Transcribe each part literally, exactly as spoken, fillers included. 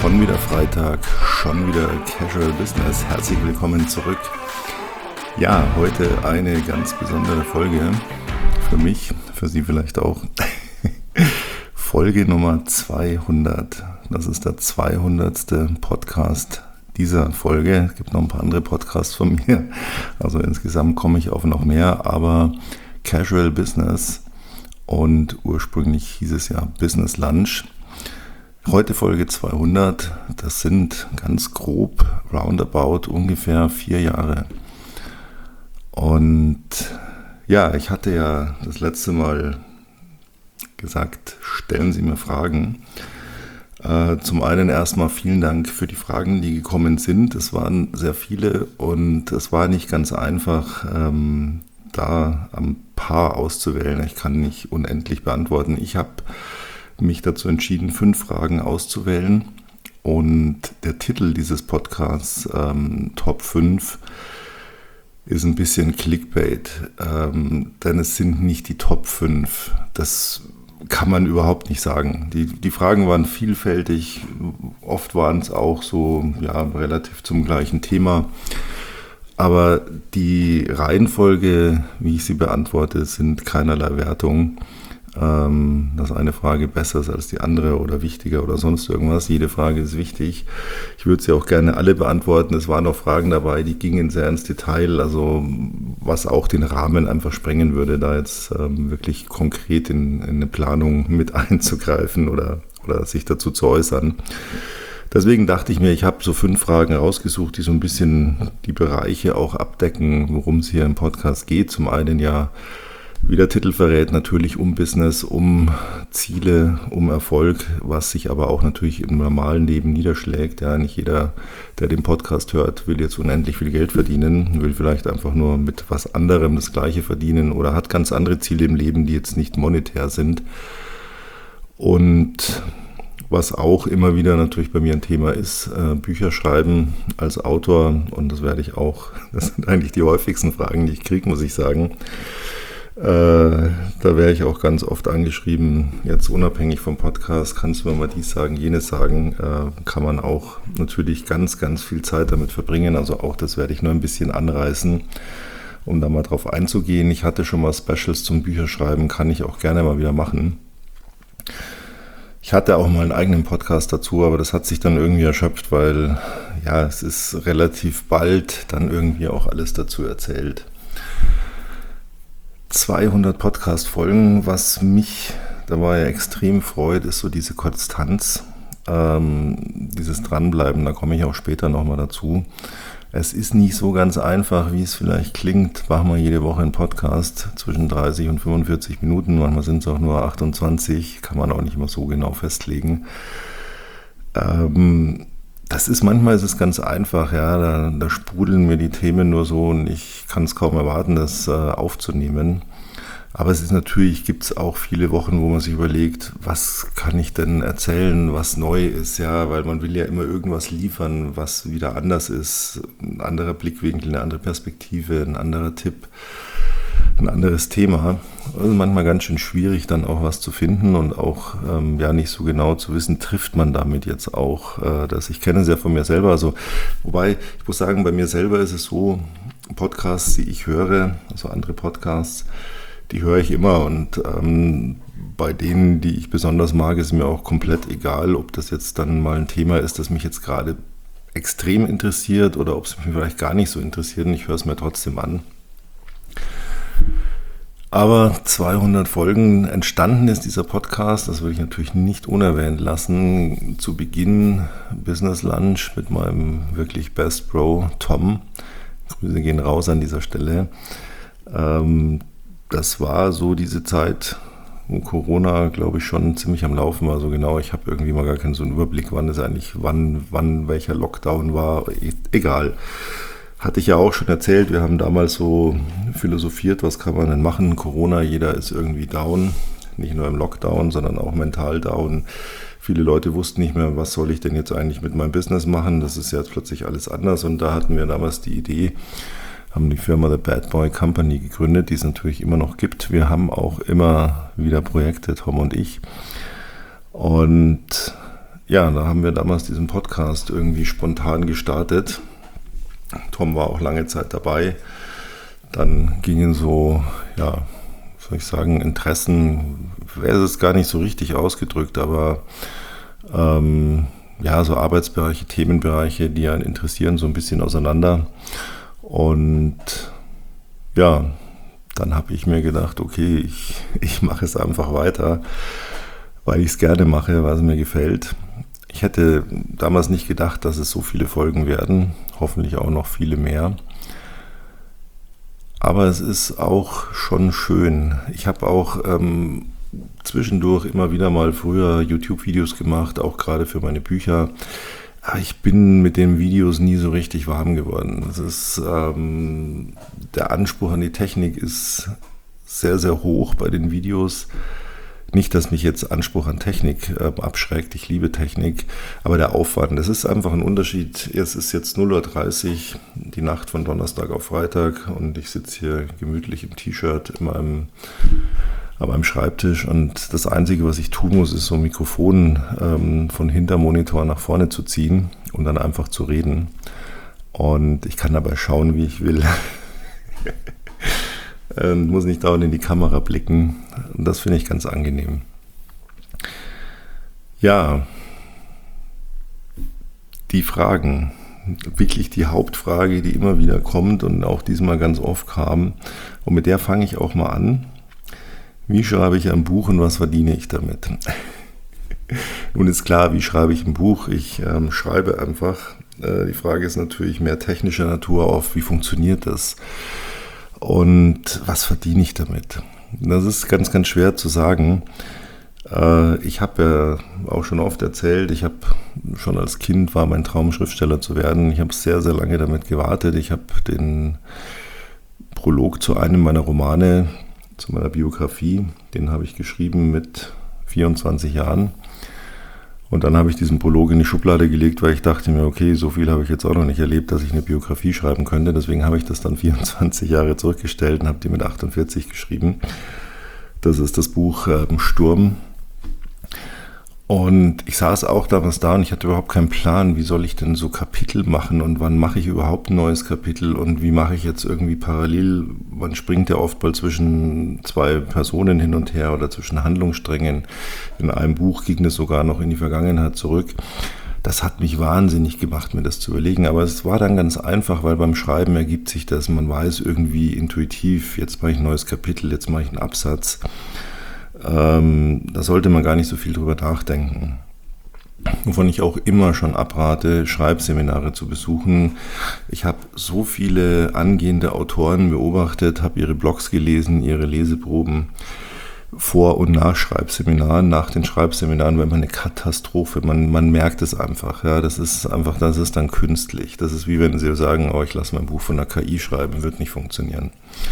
Schon wieder Freitag, schon wieder Casual Business. Herzlich willkommen zurück. Ja, heute eine ganz besondere Folge für mich, für Sie vielleicht auch. Folge Nummer zweihundert. Das ist der zweihundertste Podcast dieser Folge. Es gibt noch ein paar andere Podcasts von mir. Also insgesamt komme ich auf noch mehr, aber Casual Business und ursprünglich hieß es ja Business Lunch. Heute Folge zweihundert, das sind ganz grob, roundabout ungefähr vier Jahre. Und ja, ich hatte ja das letzte Mal gesagt, stellen Sie mir Fragen. Äh, zum einen erstmal vielen Dank für die Fragen, die gekommen sind. Es waren sehr viele und es war nicht ganz einfach, ähm, da ein paar auszuwählen. Ich kann nicht unendlich beantworten. Ich habe mich dazu entschieden, fünf Fragen auszuwählen. Und der Titel dieses Podcasts, ähm, Top fünf, ist ein bisschen Clickbait. Ähm, denn es sind nicht die Top fünf. Das kann man überhaupt nicht sagen. Die, die Fragen waren vielfältig. Oft waren es auch so ja, relativ zum gleichen Thema. Aber die Reihenfolge, wie ich sie beantworte, sind keinerlei Wertung. Dass eine Frage besser ist als die andere oder wichtiger oder sonst irgendwas. Jede Frage ist wichtig. Ich würde sie auch gerne alle beantworten. Es waren auch Fragen dabei, die gingen sehr ins Detail, also was auch den Rahmen einfach sprengen würde, da jetzt ähm, wirklich konkret in, in eine Planung mit einzugreifen oder, oder sich dazu zu äußern. Deswegen dachte ich mir, ich habe so fünf Fragen rausgesucht, die so ein bisschen die Bereiche auch abdecken, worum es hier im Podcast geht. Zum einen ja, wie der Titel verrät, natürlich um Business, um Ziele, um Erfolg, was sich aber auch natürlich im normalen Leben niederschlägt. Ja, nicht jeder, der den Podcast hört, will jetzt unendlich viel Geld verdienen, will vielleicht einfach nur mit was anderem das Gleiche verdienen oder hat ganz andere Ziele im Leben, die jetzt nicht monetär sind. Und was auch immer wieder natürlich bei mir ein Thema ist, äh, Bücher schreiben als Autor, und das werde ich auch, das sind eigentlich die häufigsten Fragen, die ich kriege, muss ich sagen. Äh, da wäre ich auch ganz oft angeschrieben, jetzt unabhängig vom Podcast, kannst du mir mal dies sagen, jenes sagen, äh, kann man auch natürlich ganz, ganz viel Zeit damit verbringen. Also auch das werde ich nur ein bisschen anreißen, um da mal drauf einzugehen. Ich hatte schon mal Specials zum Bücherschreiben, kann ich auch gerne mal wieder machen. Ich hatte auch mal einen eigenen Podcast dazu, aber das hat sich dann irgendwie erschöpft, weil ja, es ist relativ bald dann irgendwie auch alles dazu erzählt. zweihundert Podcast-Folgen, was mich dabei extrem freut, ist so diese Konstanz, ähm, dieses Dranbleiben, da komme ich auch später nochmal dazu. Es ist nicht so ganz einfach, wie es vielleicht klingt. Machen wir jede Woche einen Podcast zwischen dreißig und fünfundvierzig Minuten, manchmal sind es auch nur achtundzwanzig, kann man auch nicht immer so genau festlegen. Ähm, Das ist manchmal ist es ganz einfach, ja, da, da sprudeln mir die Themen nur so und ich kann es kaum erwarten, das äh, aufzunehmen. Aber es ist natürlich, gibt es auch viele Wochen, wo man sich überlegt, was kann ich denn erzählen, was neu ist, ja, weil man will ja immer irgendwas liefern, was wieder anders ist, ein anderer Blickwinkel, eine andere Perspektive, ein anderer Tipp, ein anderes Thema. Also manchmal ganz schön schwierig, dann auch was zu finden und auch ähm, ja nicht so genau zu wissen, trifft man damit jetzt auch äh, das. Ich kenne es ja von mir selber. Also, wobei, ich muss sagen, bei mir selber ist es so, Podcasts, die ich höre, also andere Podcasts, die höre ich immer und ähm, bei denen, die ich besonders mag, ist mir auch komplett egal, ob das jetzt dann mal ein Thema ist, das mich jetzt gerade extrem interessiert oder ob es mich vielleicht gar nicht so interessiert und ich höre es mir trotzdem an. Aber zweihundert Folgen, entstanden ist dieser Podcast, das will ich natürlich nicht unerwähnt lassen. Zu Beginn Business Lunch mit meinem wirklich Best Bro Tom. Grüße gehen raus an dieser Stelle. Ähm, das war so diese Zeit, wo Corona, glaube ich, schon ziemlich am Laufen war. So genau, ich habe irgendwie mal gar keinen so einen Überblick, wann es eigentlich, wann, wann welcher Lockdown war. E- egal. Hatte ich ja auch schon erzählt, wir haben damals so philosophiert, was kann man denn machen? Corona, jeder ist irgendwie down, nicht nur im Lockdown, sondern auch mental down. Viele Leute wussten nicht mehr, was soll ich denn jetzt eigentlich mit meinem Business machen? Das ist jetzt plötzlich alles anders und da hatten wir damals die Idee, haben die Firma The Bad Boy Company gegründet, die es natürlich immer noch gibt. Wir haben auch immer wieder Projekte, Tom und ich. Und ja, da haben wir damals diesen Podcast irgendwie spontan gestartet. Tom war auch lange Zeit dabei. Dann gingen so, ja, soll ich sagen, Interessen, wäre es gar nicht so richtig ausgedrückt, aber ähm, ja, so Arbeitsbereiche, Themenbereiche, die einen interessieren, so ein bisschen auseinander. Und ja, dann habe ich mir gedacht, okay, ich, ich mache es einfach weiter, weil ich es gerne mache, weil es mir gefällt. Ich hätte damals nicht gedacht, dass es so viele Folgen werden, hoffentlich auch noch viele mehr. Aber es ist auch schon schön. Ich habe auch ähm, zwischendurch immer wieder mal früher YouTube-Videos gemacht, auch gerade für meine Bücher. Aber ich bin mit den Videos nie so richtig warm geworden. Das ist, ähm, der Anspruch an die Technik ist sehr, sehr hoch bei den Videos. Nicht, dass mich jetzt Anspruch an Technik äh, abschreckt, ich liebe Technik, aber der Aufwand, das ist einfach ein Unterschied. Es ist jetzt null Uhr dreißig, die Nacht von Donnerstag auf Freitag und ich sitze hier gemütlich im T-Shirt in meinem, an meinem Schreibtisch und das Einzige, was ich tun muss, ist so ein Mikrofon ähm, von hinterm Monitor nach vorne zu ziehen und dann einfach zu reden. Und ich kann dabei schauen, wie ich will. Und muss nicht dauernd in die Kamera blicken. Und das finde ich ganz angenehm. Ja, die Fragen, wirklich die Hauptfrage, die immer wieder kommt und auch diesmal ganz oft kam. Und mit der fange ich auch mal an. Wie schreibe ich ein Buch und was verdiene ich damit? Nun ist klar, wie schreibe ich ein Buch? Ich ähm, schreibe einfach. Äh, die Frage ist natürlich mehr technischer Natur auf, wie funktioniert das? Und was verdiene ich damit? Das ist ganz, ganz schwer zu sagen. Ich habe ja auch schon oft erzählt, ich habe schon als Kind war mein Traum, Schriftsteller zu werden. Ich habe sehr, sehr lange damit gewartet. Ich habe den Prolog zu einem meiner Romane, zu meiner Biografie, den habe ich geschrieben mit vierundzwanzig Jahren. Und dann habe ich diesen Prolog in die Schublade gelegt, weil ich dachte mir, okay, so viel habe ich jetzt auch noch nicht erlebt, dass ich eine Biografie schreiben könnte. Deswegen habe ich das dann vierundzwanzig Jahre zurückgestellt und habe die mit achtundvierzig geschrieben. Das ist das Buch äh, Sturm. Und ich saß auch damals da und ich hatte überhaupt keinen Plan, wie soll ich denn so Kapitel machen und wann mache ich überhaupt ein neues Kapitel und wie mache ich jetzt irgendwie parallel, man springt ja oft mal zwischen zwei Personen hin und her oder zwischen Handlungssträngen. In einem Buch ging es sogar noch in die Vergangenheit zurück. Das hat mich wahnsinnig gemacht, mir das zu überlegen, aber es war dann ganz einfach, weil beim Schreiben ergibt sich das, man weiß irgendwie intuitiv, jetzt mache ich ein neues Kapitel, jetzt mache ich einen Absatz. Ähm, da sollte man gar nicht so viel drüber nachdenken. Wovon ich auch immer schon abrate, Schreibseminare zu besuchen. Ich habe so viele angehende Autoren beobachtet, habe ihre Blogs gelesen, ihre Leseproben vor- und nach Schreibseminaren. Nach den Schreibseminaren war immer eine Katastrophe. Man, man merkt es einfach. Ja, das ist einfach, das ist dann künstlich. Das ist wie wenn Sie sagen, oh, ich lasse mein Buch von der K I schreiben, wird nicht funktionieren.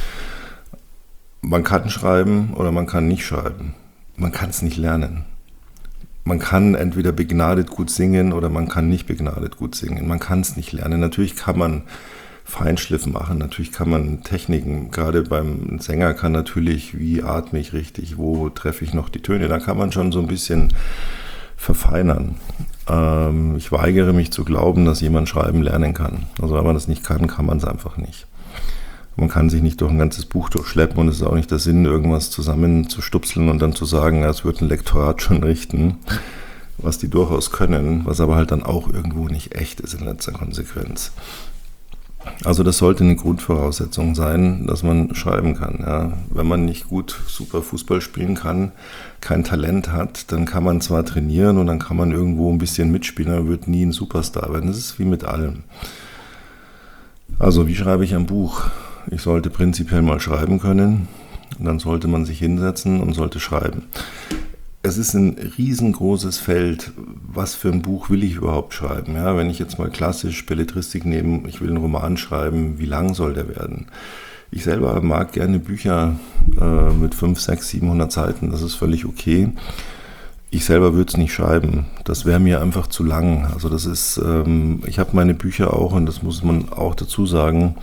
Man kann schreiben oder man kann nicht schreiben. Man kann es nicht lernen. Man kann entweder begnadet gut singen oder man kann nicht begnadet gut singen. Man kann es nicht lernen. Natürlich kann man Feinschliff machen, natürlich kann man Techniken, gerade beim Sänger kann natürlich, wie atme ich richtig, wo treffe ich noch die Töne, da kann man schon so ein bisschen verfeinern. Ähm, ich weigere mich zu glauben, dass jemand schreiben lernen kann. Also wenn man das nicht kann, kann man es einfach nicht. Man kann sich nicht durch ein ganzes Buch durchschleppen und es ist auch nicht der Sinn, irgendwas zusammenzustupseln und dann zu sagen, es wird ein Lektorat schon richten, was die durchaus können, was aber halt dann auch irgendwo nicht echt ist in letzter Konsequenz. Also das sollte eine Grundvoraussetzung sein, dass man schreiben kann. Ja. Wenn man nicht gut super Fußball spielen kann, kein Talent hat, dann kann man zwar trainieren und dann kann man irgendwo ein bisschen mitspielen, aber wird nie ein Superstar werden. Das ist wie mit allem. Also wie schreibe ich ein Buch? Ich sollte prinzipiell mal schreiben können, dann sollte man sich hinsetzen und sollte schreiben. Es ist ein riesengroßes Feld, was für ein Buch will ich überhaupt schreiben. Ja, wenn ich jetzt mal klassisch Belletristik nehme, ich will einen Roman schreiben, wie lang soll der werden? Ich selber mag gerne Bücher äh, mit fünfhundert, sechshundert, siebenhundert Seiten, das ist völlig okay. Ich selber würde es nicht schreiben, das wäre mir einfach zu lang. Also das ist, ähm, ich habe meine Bücher auch, und das muss man auch dazu sagen,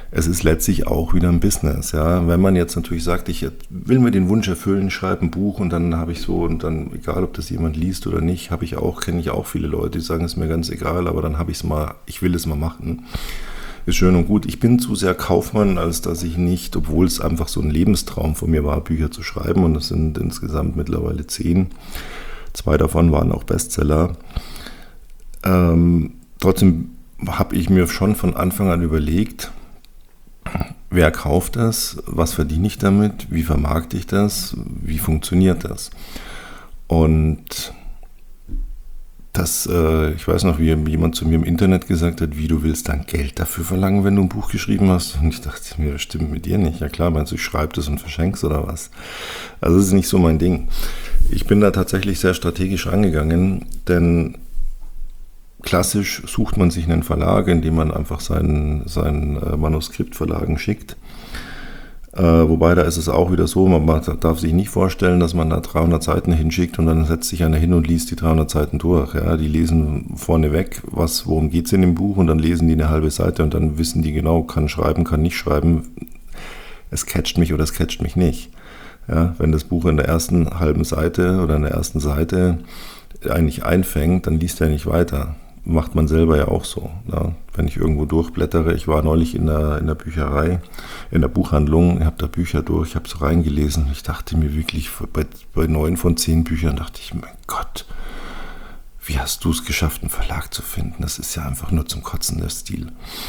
es ist letztlich auch wieder ein Business. Ja? Wenn man jetzt natürlich sagt, ich will mir den Wunsch erfüllen, schreibe ein Buch und dann habe ich so, und dann, egal ob das jemand liest oder nicht, habe ich auch, kenne ich auch viele Leute, die sagen, es ist mir ganz egal, aber dann habe ich es mal, ich will es mal machen. Ist schön und gut. Ich bin zu sehr Kaufmann, als dass ich nicht, obwohl es einfach so ein Lebenstraum von mir war, Bücher zu schreiben, und es sind insgesamt mittlerweile zehn. Zwei davon waren auch Bestseller. Ähm, trotzdem habe ich mir schon von Anfang an überlegt, wer kauft das, was verdiene ich damit, wie vermarkte ich das, wie funktioniert das? Und das, äh, ich weiß noch, wie jemand zu mir im Internet gesagt hat, wie, du willst dann Geld dafür verlangen, wenn du ein Buch geschrieben hast? Und ich dachte mir, das stimmt mit dir nicht. Ja klar, meinst du, ich schreibe das und verschenke es oder was? Also das ist nicht so mein Ding. Ich bin da tatsächlich sehr strategisch angegangen, denn klassisch sucht man sich einen Verlag, indem man einfach sein, sein äh, Manuskript Verlagen schickt. Äh, wobei, da ist es auch wieder so, man darf sich nicht vorstellen, dass man da dreihundert Seiten hinschickt und dann setzt sich einer hin und liest die dreihundert Seiten durch. Ja, die lesen vorneweg, was, worum geht es in dem Buch, und dann lesen die eine halbe Seite und dann wissen die genau, kann schreiben, kann nicht schreiben. Es catcht mich oder es catcht mich nicht. Ja, wenn das Buch in der ersten halben Seite oder in der ersten Seite eigentlich einfängt, dann liest er nicht weiter. Macht man selber ja auch so. Ja. Wenn ich irgendwo durchblättere, ich war neulich in der, in der Bücherei, in der Buchhandlung, ich habe da Bücher durch, ich habe so reingelesen. Ich dachte mir wirklich, bei, bei neun von zehn Büchern dachte ich, mein Gott, wie hast du es geschafft, einen Verlag zu finden? Das ist ja einfach nur zum Kotzen, der Stil.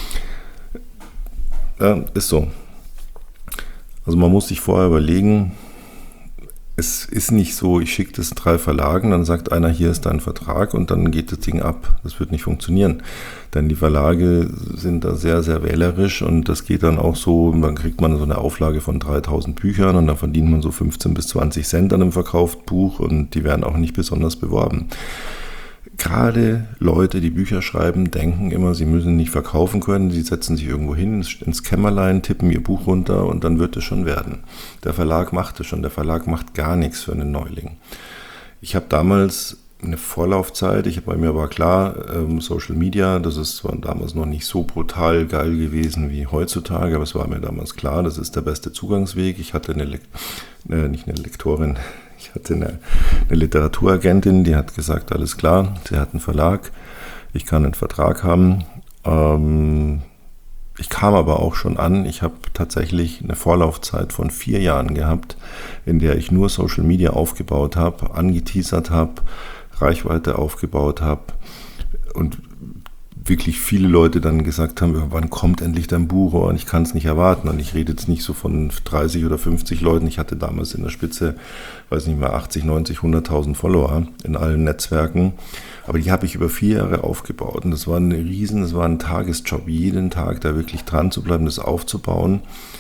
Ja, ist so. Also man muss sich vorher überlegen, es ist nicht so, ich schicke das drei Verlagen, dann sagt einer, hier ist dein Vertrag und dann geht das Ding ab. Das wird nicht funktionieren. Denn die Verlage sind da sehr, sehr wählerisch und das geht dann auch so, dann kriegt man so eine Auflage von dreitausend Büchern und dann verdient man so fünfzehn bis zwanzig Cent an einem verkauften Buch und die werden auch nicht besonders beworben. Gerade Leute, die Bücher schreiben, denken immer, sie müssen nicht verkaufen können. Sie setzen sich irgendwo hin ins Kämmerlein, tippen ihr Buch runter und dann wird es schon werden. Der Verlag macht es schon. Der Verlag macht gar nichts für einen Neuling. Ich habe damals eine Vorlaufzeit. Ich, bei mir war klar, ähm, Social Media, das ist zwar damals noch nicht so brutal geil gewesen wie heutzutage, aber es war mir damals klar, das ist der beste Zugangsweg. Ich hatte eine, Le- äh, nicht eine Lektorin, Ich hatte eine, eine Literaturagentin, die hat gesagt, alles klar, sie hat einen Verlag, ich kann einen Vertrag haben. Ähm, ich kam aber auch schon an, ich habe tatsächlich eine Vorlaufzeit von vier Jahren gehabt, in der ich nur Social Media aufgebaut habe, angeteasert habe, Reichweite aufgebaut habe und wirklich viele Leute dann gesagt haben, wann kommt endlich dein Buch, und ich kann es nicht erwarten. Und ich rede jetzt nicht so von dreißig oder fünfzig Leuten. Ich hatte damals in der Spitze, weiß nicht mehr, achtzig, neunzig, hunderttausend Follower in allen Netzwerken. Aber die habe ich über vier Jahre aufgebaut. Und das war ein Riesen, das war ein Tagesjob, jeden Tag da wirklich dran zu bleiben, das aufzubauen.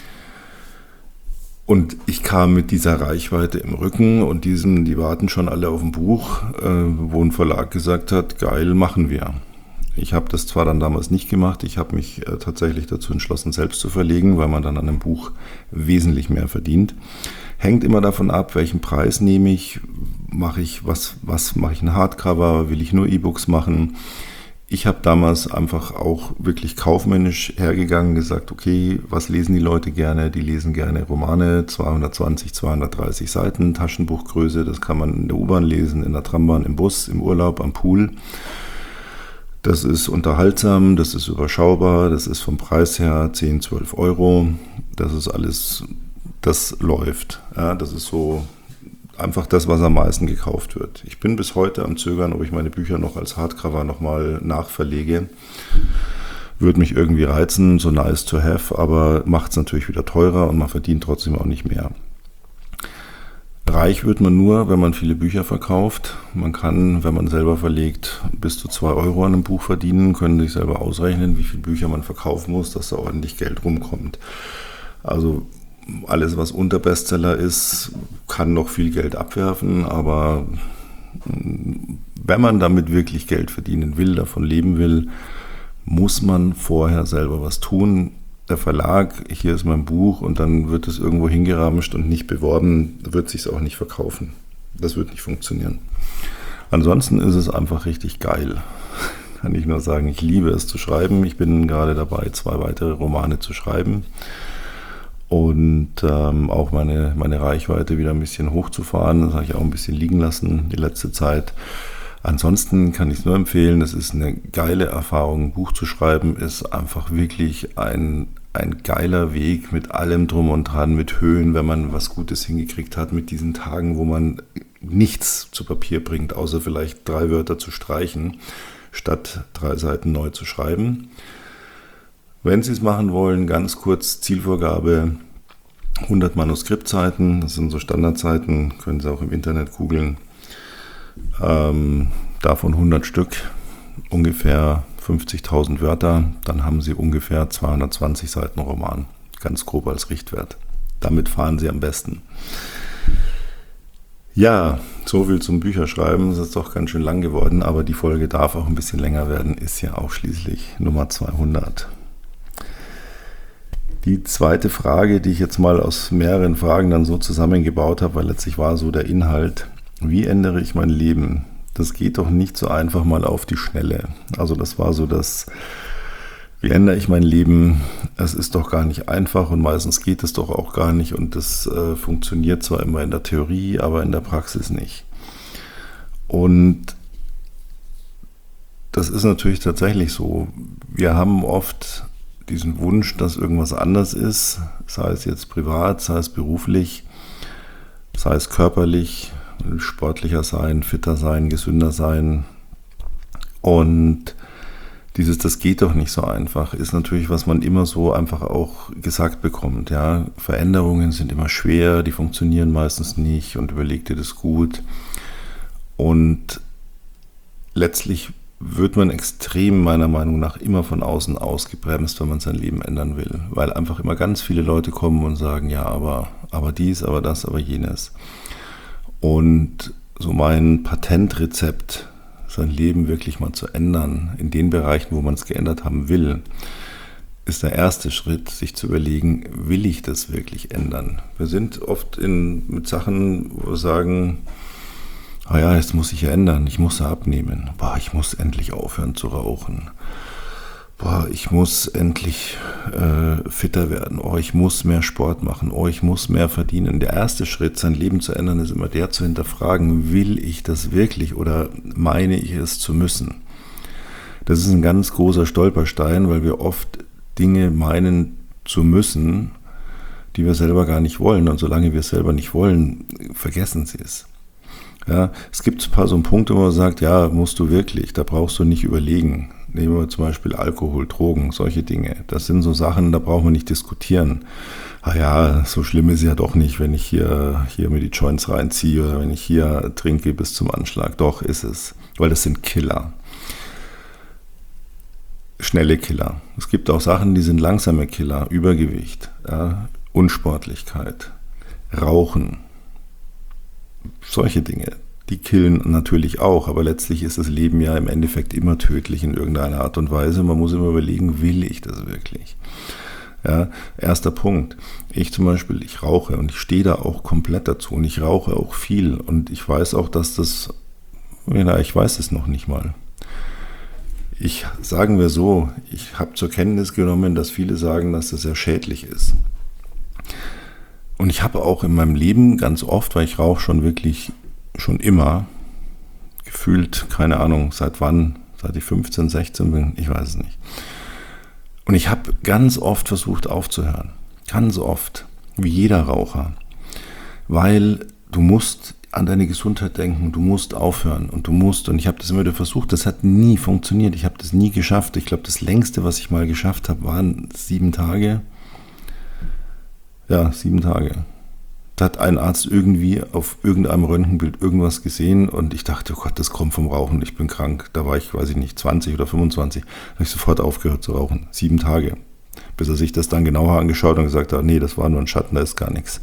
Und ich kam mit dieser Reichweite im Rücken und diesem, die warten schon alle auf ein Buch, wo ein Verlag gesagt hat, geil, machen wir. Ich habe das zwar dann damals nicht gemacht, ich habe mich äh, tatsächlich dazu entschlossen, selbst zu verlegen, weil man dann an einem Buch wesentlich mehr verdient. Hängt immer davon ab, welchen Preis nehme ich, mache ich, was, was mache ich ein Hardcover, will ich nur E-Books machen. Ich habe damals einfach auch wirklich kaufmännisch hergegangen, gesagt, okay, was lesen die Leute gerne? Die lesen gerne Romane, zweihundertzwanzig, zweihundertdreißig Seiten, Taschenbuchgröße, das kann man in der U-Bahn lesen, in der Trambahn, im Bus, im Urlaub, am Pool. Das ist unterhaltsam, das ist überschaubar, das ist vom Preis her zehn, zwölf Euro. Das ist alles, das läuft. Ja, das ist so einfach das, was am meisten gekauft wird. Ich bin bis heute am Zögern, ob ich meine Bücher noch als Hardcover nochmal nachverlege. Würde mich irgendwie reizen, so nice to have, aber macht es natürlich wieder teurer und man verdient trotzdem auch nicht mehr. Reich wird man nur, wenn man viele Bücher verkauft. Man kann, wenn man selber verlegt, bis zu zwei Euro an einem Buch verdienen, können sich selber ausrechnen, wie viele Bücher man verkaufen muss, dass da ordentlich Geld rumkommt. Also alles, was unter Bestseller ist, kann noch viel Geld abwerfen, aber wenn man damit wirklich Geld verdienen will, davon leben will, muss man vorher selber was tun. Der Verlag, hier ist mein Buch und dann wird es irgendwo hingeramscht und nicht beworben, wird es sich auch nicht verkaufen. Das wird nicht funktionieren. Ansonsten ist es einfach richtig geil. kann ich nur sagen, ich liebe es zu schreiben. Ich bin gerade dabei, zwei weitere Romane zu schreiben und ähm, auch meine, meine Reichweite wieder ein bisschen hochzufahren. Das habe ich auch ein bisschen liegen lassen die letzte Zeit. Ansonsten kann ich es nur empfehlen, es ist eine geile Erfahrung. Ein Buch zu schreiben ist einfach wirklich ein, ein geiler Weg mit allem drum und dran, mit Höhen, wenn man was Gutes hingekriegt hat, mit diesen Tagen, wo man nichts zu Papier bringt, außer vielleicht drei Wörter zu streichen, statt drei Seiten neu zu schreiben. Wenn Sie es machen wollen, ganz kurz Zielvorgabe, hundert Manuskriptseiten, das sind so Standardseiten, können Sie auch im Internet googeln. Ähm, davon hundert Stück, ungefähr fünfzigtausend Wörter, dann haben Sie ungefähr zweihundertzwanzig Seiten Roman, ganz grob als Richtwert. Damit fahren Sie am besten. Ja, so viel zum Bücherschreiben, das ist doch ganz schön lang geworden, aber die Folge darf auch ein bisschen länger werden, ist ja auch schließlich Nummer zweihundert. Die zweite Frage, die ich jetzt mal aus mehreren Fragen dann so zusammengebaut habe, weil letztlich war so der Inhalt: Wie ändere ich mein Leben? Das geht doch nicht so einfach mal auf die Schnelle. Also das war so das, wie ändere ich mein Leben? Es ist doch gar nicht einfach und meistens geht es doch auch gar nicht und das äh, funktioniert zwar immer in der Theorie, aber in der Praxis nicht. Und das ist natürlich tatsächlich so. Wir haben oft diesen Wunsch, dass irgendwas anders ist, sei es jetzt privat, sei es beruflich, sei es körperlich, sportlicher sein, fitter sein, gesünder sein. Und dieses, das geht doch nicht so einfach, ist natürlich, was man immer so einfach auch gesagt bekommt. Ja, Veränderungen sind immer schwer, die funktionieren meistens nicht und überleg dir das gut. Und letztlich wird man extrem, meiner Meinung nach, immer von außen ausgebremst, wenn man sein Leben ändern will. Weil einfach immer ganz viele Leute kommen und sagen, ja, aber, aber dies, aber das, aber jenes. Und so mein Patentrezept, sein Leben wirklich mal zu ändern, in den Bereichen, wo man es geändert haben will, ist der erste Schritt, sich zu überlegen, will ich das wirklich ändern? Wir sind oft in, mit Sachen, wo wir sagen, ah ja, jetzt muss ich ja ändern, ich muss ja abnehmen, boah, ich muss endlich aufhören zu rauchen, boah, ich muss endlich äh, fitter werden, oh, ich muss mehr Sport machen, oh, ich muss mehr verdienen. Der erste Schritt, sein Leben zu ändern, ist immer der zu hinterfragen, will ich das wirklich oder meine ich es zu müssen? Das ist ein ganz großer Stolperstein, weil wir oft Dinge meinen zu müssen, die wir selber gar nicht wollen. Und solange wir es selber nicht wollen, vergessen sie es. Ja, es gibt ein paar so Punkte, wo man sagt, ja, musst du wirklich, da brauchst du nicht überlegen. Nehmen wir zum Beispiel Alkohol, Drogen, solche Dinge. Das sind so Sachen, da brauchen wir nicht diskutieren. Ah ja, so schlimm ist es ja doch nicht, wenn ich hier, hier mir die Joints reinziehe oder wenn ich hier trinke bis zum Anschlag. Doch, ist es, weil das sind Killer. Schnelle Killer. Es gibt auch Sachen, die sind langsame Killer. Übergewicht, ja, Unsportlichkeit, Rauchen. Solche Dinge, die killen natürlich auch, aber letztlich ist das Leben ja im Endeffekt immer tödlich in irgendeiner Art und Weise. Man muss immer überlegen, will ich das wirklich? Ja, erster Punkt. Ich zum Beispiel, ich rauche und ich stehe da auch komplett dazu und ich rauche auch viel und ich weiß auch, dass das, ja, ich weiß es noch nicht mal. Ich, sagen wir so, ich habe zur Kenntnis genommen, dass viele sagen, dass das sehr schädlich ist. Und ich habe auch in meinem Leben ganz oft, weil ich rauche schon wirklich, schon immer, gefühlt, keine Ahnung, seit wann, seit ich fünfzehn, sechzehn bin, ich weiß es nicht. Und ich habe ganz oft versucht aufzuhören, ganz oft, wie jeder Raucher, weil du musst an deine Gesundheit denken, du musst aufhören und du musst, und ich habe das immer wieder versucht, das hat nie funktioniert, ich habe das nie geschafft. Ich glaube, das längste, was ich mal geschafft habe, waren sieben Tage. Ja, sieben Tage. Da hat ein Arzt irgendwie auf irgendeinem Röntgenbild irgendwas gesehen und ich dachte, oh Gott, das kommt vom Rauchen, ich bin krank. Da war ich, weiß ich nicht, zwanzig oder fünfundzwanzig. Da habe ich sofort aufgehört zu rauchen. Sieben Tage. Bis er sich das dann genauer angeschaut und gesagt hat, nee, das war nur ein Schatten, da ist gar nichts.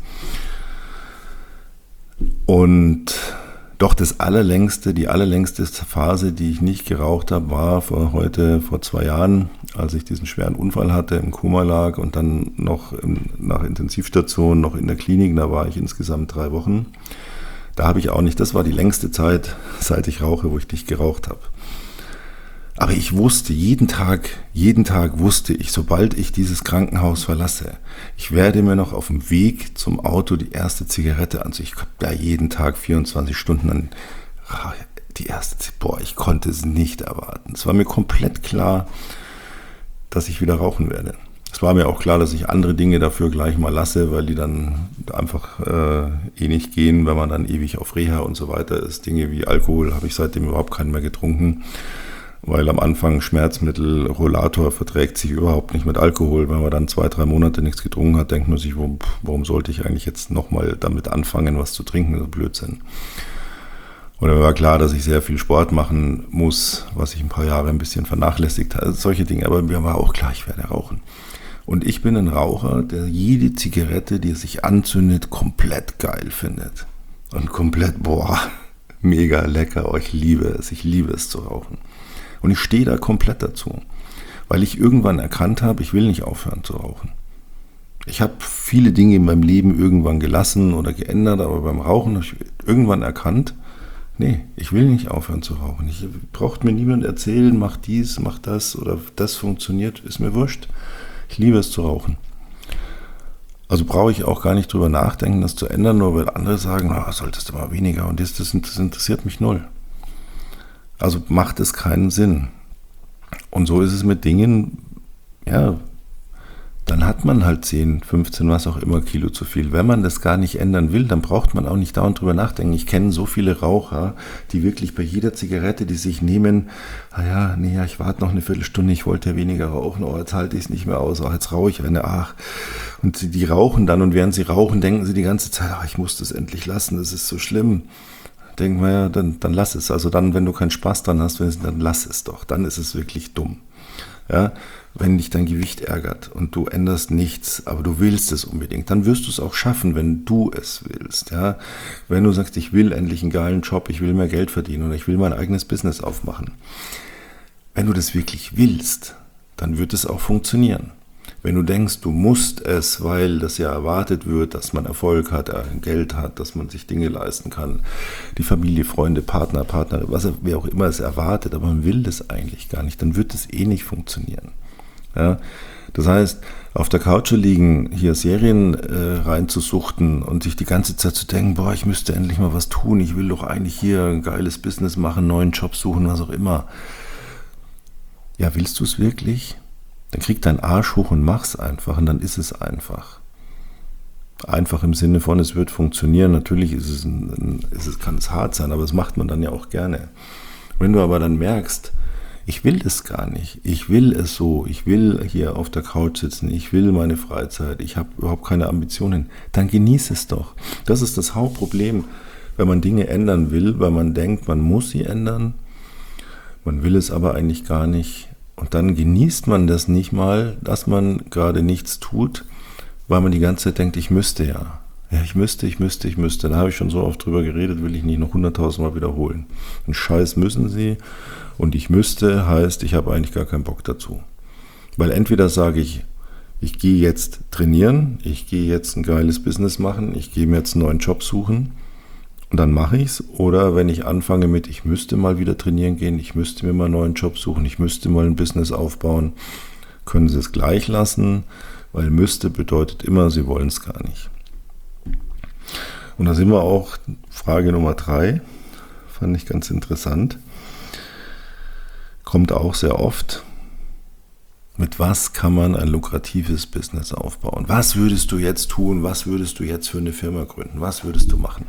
Und doch das allerlängste, die allerlängste Phase, die ich nicht geraucht habe, war vor heute, vor zwei Jahren, als ich diesen schweren Unfall hatte, im Koma lag und dann noch in, nach Intensivstation, noch in der Klinik, da war ich insgesamt drei Wochen. Da habe ich auch nicht, das war die längste Zeit, seit ich rauche, wo ich nicht geraucht habe. Aber ich wusste, jeden Tag, jeden Tag wusste ich, sobald ich dieses Krankenhaus verlasse, ich werde mir noch auf dem Weg zum Auto die erste Zigarette anziehen. Ich habe da jeden Tag vierundzwanzig Stunden an die erste Zigarette. Boah, ich konnte es nicht erwarten. Es war mir komplett klar, dass ich wieder rauchen werde. Es war mir auch klar, dass ich andere Dinge dafür gleich mal lasse, weil die dann einfach äh, eh nicht gehen, wenn man dann ewig auf Reha und so weiter ist. Dinge wie Alkohol habe ich seitdem überhaupt keinen mehr getrunken. Weil am Anfang Schmerzmittel, Rollator verträgt sich überhaupt nicht mit Alkohol. Wenn man dann zwei, drei Monate nichts getrunken hat, denkt man sich, warum, warum sollte ich eigentlich jetzt nochmal damit anfangen, was zu trinken? Das ist Blödsinn. Und mir war klar, dass ich sehr viel Sport machen muss, was ich ein paar Jahre ein bisschen vernachlässigt habe. Also solche Dinge, aber mir war auch klar, ich werde rauchen. Und ich bin ein Raucher, der jede Zigarette, die sich anzündet, komplett geil findet. Und komplett, boah, mega lecker. Oh, ich liebe es, ich liebe es zu rauchen. Und ich stehe da komplett dazu, weil ich irgendwann erkannt habe, ich will nicht aufhören zu rauchen. Ich habe viele Dinge in meinem Leben irgendwann gelassen oder geändert, aber beim Rauchen habe ich irgendwann erkannt, nee, ich will nicht aufhören zu rauchen. Ich braucht mir niemand erzählen, mach dies, mach das oder das funktioniert, ist mir wurscht. Ich liebe es zu rauchen. Also brauche ich auch gar nicht drüber nachdenken, das zu ändern, nur weil andere sagen, oh, solltest du mal weniger und das, das, das interessiert mich null. Also macht es keinen Sinn. Und so ist es mit Dingen, ja, dann hat man halt zehn, fünfzehn, was auch immer Kilo zu viel. Wenn man das gar nicht ändern will, dann braucht man auch nicht dauernd drüber nachdenken. Ich kenne so viele Raucher, die wirklich bei jeder Zigarette, die sich nehmen, ah ja, nee, ja, ich warte noch eine Viertelstunde, ich wollte ja weniger rauchen, oh, jetzt halte ich es nicht mehr aus, oh, jetzt rauche ich eine, ach. Und die, die rauchen dann und während sie rauchen, denken sie die ganze Zeit, ach, ich muss das endlich lassen, das ist so schlimm. Denken wir ja, dann, dann lass es. Also dann, wenn du keinen Spaß dran hast, dann lass es doch. Dann ist es wirklich dumm. Ja, wenn dich dein Gewicht ärgert und du änderst nichts, aber du willst es unbedingt, dann wirst du es auch schaffen, wenn du es willst. Ja, wenn du sagst, ich will endlich einen geilen Job, ich will mehr Geld verdienen oder ich will mein eigenes Business aufmachen. Wenn du das wirklich willst, dann wird es auch funktionieren. Wenn du denkst, du musst es, weil das ja erwartet wird, dass man Erfolg hat, Geld hat, dass man sich Dinge leisten kann, die Familie, Freunde, Partner, Partnerin, was wer auch immer es erwartet, aber man will das eigentlich gar nicht, dann wird es eh nicht funktionieren. Ja? Das heißt, auf der Couch liegen, hier Serien äh, reinzusuchten und sich die ganze Zeit zu denken, boah, ich müsste endlich mal was tun, ich will doch eigentlich hier ein geiles Business machen, einen neuen Job suchen, was auch immer. Ja, willst du es wirklich? Dann krieg deinen Arsch hoch und mach's einfach und dann ist es einfach. Einfach im Sinne von, es wird funktionieren. Natürlich ist es, ein, ein, ist es, kann es hart sein, aber das macht man dann ja auch gerne. Wenn du aber dann merkst, ich will das gar nicht, ich will es so, ich will hier auf der Couch sitzen, ich will meine Freizeit, ich habe überhaupt keine Ambitionen, dann genieß es doch. Das ist das Hauptproblem, wenn man Dinge ändern will, weil man denkt, man muss sie ändern, man will es aber eigentlich gar nicht. Und dann genießt man das nicht mal, dass man gerade nichts tut, weil man die ganze Zeit denkt, ich müsste ja. Ja, ich müsste, ich müsste, ich müsste. Da habe ich schon so oft drüber geredet, will ich nicht noch hunderttausend Mal wiederholen. Einen Scheiß müssen sie und ich müsste heißt, ich habe eigentlich gar keinen Bock dazu. Weil entweder sage ich, ich gehe jetzt trainieren, ich gehe jetzt ein geiles Business machen, ich gehe mir jetzt einen neuen Job suchen und dann mache ich es. Oder wenn ich anfange mit, ich müsste mal wieder trainieren gehen, ich müsste mir mal einen neuen Job suchen, ich müsste mal ein Business aufbauen, können Sie es gleich lassen, weil müsste bedeutet immer, Sie wollen es gar nicht. Und da sind wir auch, Frage Nummer drei, fand ich ganz interessant, kommt auch sehr oft. Mit was kann man ein lukratives Business aufbauen? Was würdest du jetzt tun? Was würdest du jetzt für eine Firma gründen? Was würdest du machen?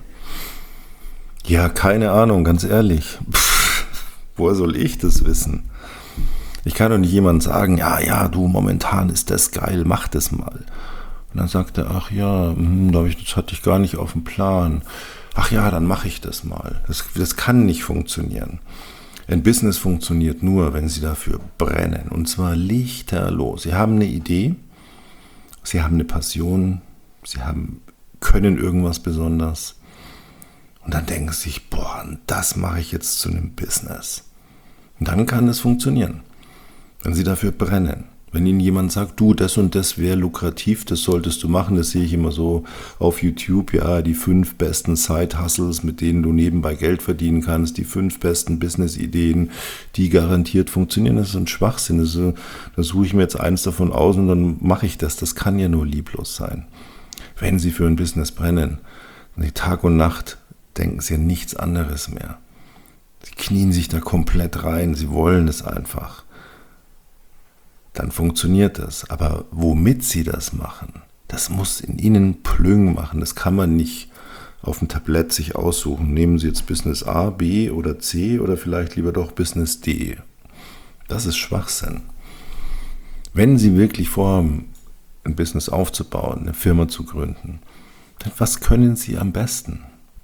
Ja, keine Ahnung, ganz ehrlich. Pff, woher soll ich das wissen? Ich kann doch nicht jemandem sagen, ja, ja, du, momentan ist das geil, mach das mal. Und dann sagt er, ach ja, das hatte ich gar nicht auf dem Plan. Ach ja, dann mache ich das mal. Das, das kann nicht funktionieren. Ein Business funktioniert nur, wenn Sie dafür brennen. Und zwar lichterloh. Sie haben eine Idee, Sie haben eine Passion, Sie haben, können irgendwas besonders. Und dann denken Sie sich, boah, das mache ich jetzt zu einem Business. Und dann kann es funktionieren. Wenn Sie dafür brennen. Wenn Ihnen jemand sagt, du, das und das wäre lukrativ, das solltest du machen, das sehe ich immer so auf YouTube, ja, die fünf besten Side-Hustles, mit denen du nebenbei Geld verdienen kannst, die fünf besten Business-Ideen, die garantiert funktionieren, das ist ein Schwachsinn. Das ist, da suche ich mir jetzt eins davon aus und dann mache ich das. Das kann ja nur lieblos sein. Wenn Sie für ein Business brennen, Tag und Nacht, denken Sie an nichts anderes mehr. Sie knien sich da komplett rein, Sie wollen es einfach. Dann funktioniert das. Aber womit Sie das machen, das muss in Ihnen Plüng machen. Das kann man nicht auf dem Tablett sich aussuchen. Nehmen Sie jetzt Business A, B oder C oder vielleicht lieber doch Business D. Das ist Schwachsinn. Wenn Sie wirklich vorhaben, ein Business aufzubauen, eine Firma zu gründen, dann was können Sie am besten?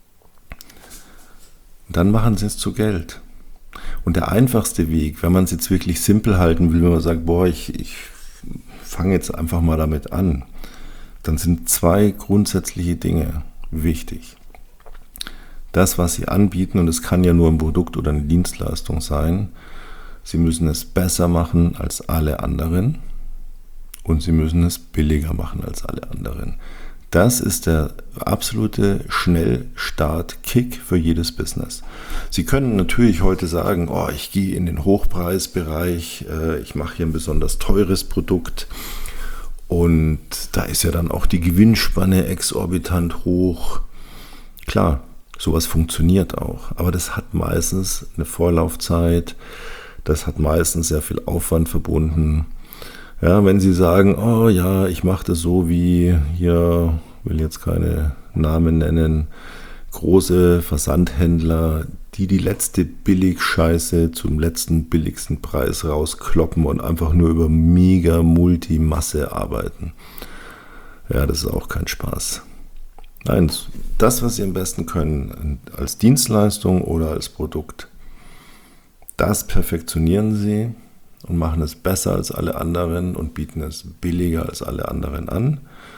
Dann machen Sie es zu Geld. Und der einfachste Weg, wenn man es jetzt wirklich simpel halten will, wenn man sagt, boah, ich, ich fange jetzt einfach mal damit an, dann sind zwei grundsätzliche Dinge wichtig. Das, was Sie anbieten, und es kann ja nur ein Produkt oder eine Dienstleistung sein, Sie müssen es besser machen als alle anderen und Sie müssen es billiger machen als alle anderen. Das ist der absolute Schnellstart-Kick für jedes Business. Sie können natürlich heute sagen, oh, ich gehe in den Hochpreisbereich, äh, ich mache hier ein besonders teures Produkt und da ist ja dann auch die Gewinnspanne exorbitant hoch. Klar, sowas funktioniert auch, aber das hat meistens eine Vorlaufzeit, das hat meistens sehr viel Aufwand verbunden. Ja, wenn Sie sagen, oh ja, ich mache das so wie hier, will jetzt keine Namen nennen, große Versandhändler, die die letzte Billigscheiße zum letzten billigsten Preis rauskloppen und einfach nur über mega Multimasse arbeiten. Ja, das ist auch kein Spaß. Nein, das, was Sie am besten können, als Dienstleistung oder als Produkt, das perfektionieren Sie und machen es besser als alle anderen und bieten es billiger als alle anderen an.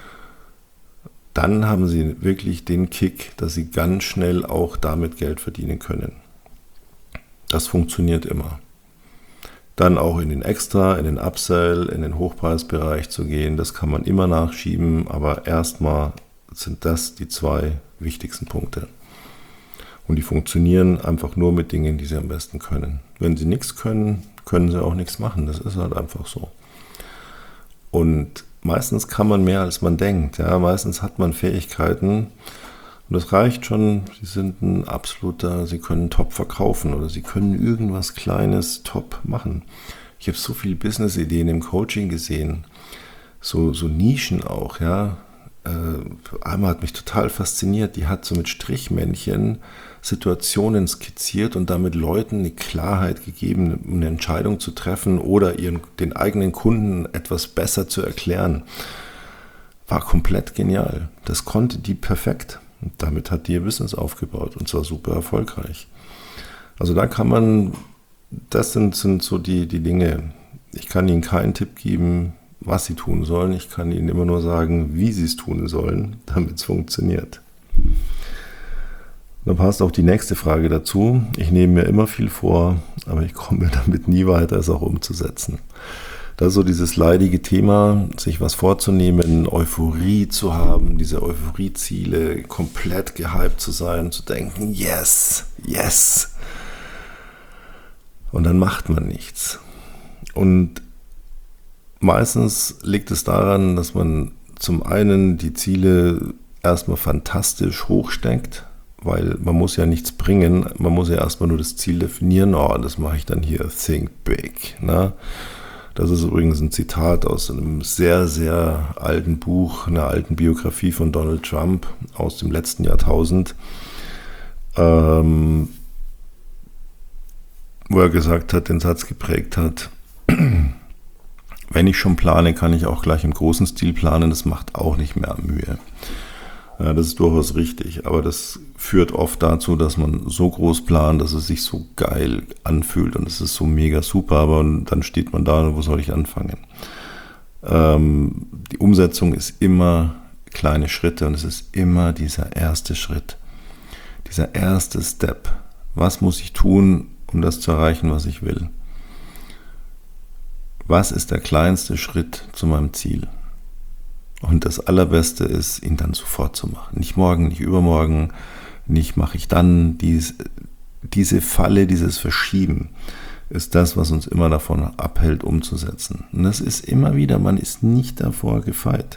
Dann haben Sie wirklich den Kick, dass Sie ganz schnell auch damit Geld verdienen können. Das funktioniert immer. Dann auch in den Extra, in den Upsell, in den Hochpreisbereich zu gehen, das kann man immer nachschieben, aber erstmal sind das die zwei wichtigsten Punkte. Und die funktionieren einfach nur mit Dingen, die Sie am besten können. Wenn Sie nichts können, können Sie auch nichts machen. Das ist halt einfach so. Und meistens kann man mehr, als man denkt. Ja, meistens hat man Fähigkeiten und das reicht schon. Sie sind ein absoluter, Sie können top verkaufen oder Sie können irgendwas Kleines top machen. Ich habe so viele Business-Ideen im Coaching gesehen, so, so Nischen auch. Ja. Äh, einmal hat mich total fasziniert, die hat so mit Strichmännchen Situationen skizziert und damit Leuten eine Klarheit gegeben, eine Entscheidung zu treffen oder ihren, den eigenen Kunden etwas besser zu erklären. War komplett genial. Das konnte die perfekt. Und damit hat die ihr Business aufgebaut und zwar super erfolgreich. Also da kann man, das sind, sind so die, die Dinge. Ich kann Ihnen keinen Tipp geben, was Sie tun sollen. Ich kann Ihnen immer nur sagen, wie Sie es tun sollen, damit es funktioniert. Dann passt auch die nächste Frage dazu. Ich nehme mir immer viel vor, aber ich komme damit nie weiter, es auch umzusetzen. Das ist so dieses leidige Thema, sich was vorzunehmen, Euphorie zu haben, diese Euphorieziele, komplett gehypt zu sein, zu denken, yes, yes. Und dann macht man nichts. Und meistens liegt es daran, dass man zum einen die Ziele erstmal fantastisch hochsteckt, weil man muss ja nichts bringen, man muss ja erstmal nur das Ziel definieren, oh, das mache ich dann hier, think big. Ne? Das ist übrigens ein Zitat aus einem sehr, sehr alten Buch, einer alten Biografie von Donald Trump aus dem letzten Jahrtausend, ähm, wo er gesagt hat, den Satz geprägt hat, wenn ich schon plane, kann ich auch gleich im großen Stil planen, das macht auch nicht mehr Mühe. Ja, das ist durchaus richtig, aber das führt oft dazu, dass man so groß plant, dass es sich so geil anfühlt und es ist so mega super, aber dann steht man da, wo soll ich anfangen? Ähm, die Umsetzung ist immer kleine Schritte und es ist immer dieser erste Schritt, dieser erste Step. Was muss ich tun, um das zu erreichen, was ich will? was ist der kleinste Schritt zu meinem Ziel? Und das Allerbeste ist, ihn dann sofort zu machen. Nicht morgen, nicht übermorgen, nicht mache ich dann. Dies, diese Falle, dieses Verschieben ist das, was uns immer davon abhält, umzusetzen. Und das ist immer wieder, man ist nicht davor gefeit.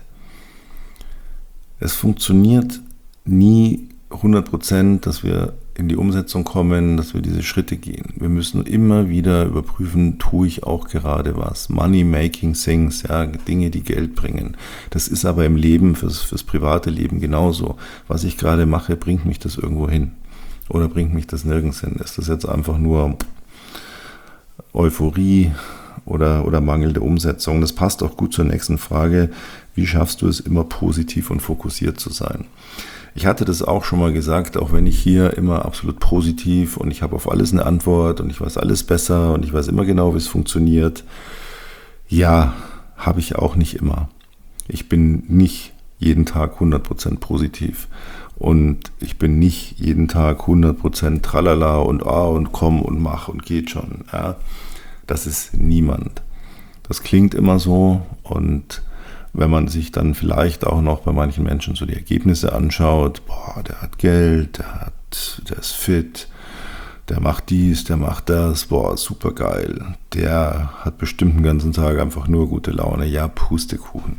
Es funktioniert nie hundert Prozent, dass wir in die Umsetzung kommen, dass wir diese Schritte gehen. Wir müssen immer wieder überprüfen, tue ich auch gerade was. Money-making things, ja, Dinge, die Geld bringen. Das ist aber im Leben, fürs, fürs private Leben genauso. Was ich gerade mache, bringt mich das irgendwo hin? Oder bringt mich das nirgends hin? Ist das jetzt einfach nur Euphorie oder, oder mangelnde Umsetzung? Das passt auch gut zur nächsten Frage. Wie schaffst du es, immer positiv und fokussiert zu sein? Ich hatte das auch schon mal gesagt, auch wenn ich hier immer absolut positiv und ich habe auf alles eine Antwort und ich weiß alles besser und ich weiß immer genau, wie es funktioniert. Ja, habe ich auch nicht immer. Ich bin nicht jeden Tag hundert Prozent positiv und ich bin nicht jeden Tag hundert Prozent tralala und ah und komm und mach und geht schon. Ja, das ist niemand. Das klingt immer so und wenn man sich dann vielleicht auch noch bei manchen Menschen so die Ergebnisse anschaut, boah, der hat Geld, der hat, der ist fit, der macht dies, der macht das, boah, super geil. Der hat bestimmt den ganzen Tag einfach nur gute Laune. Ja, Pustekuchen.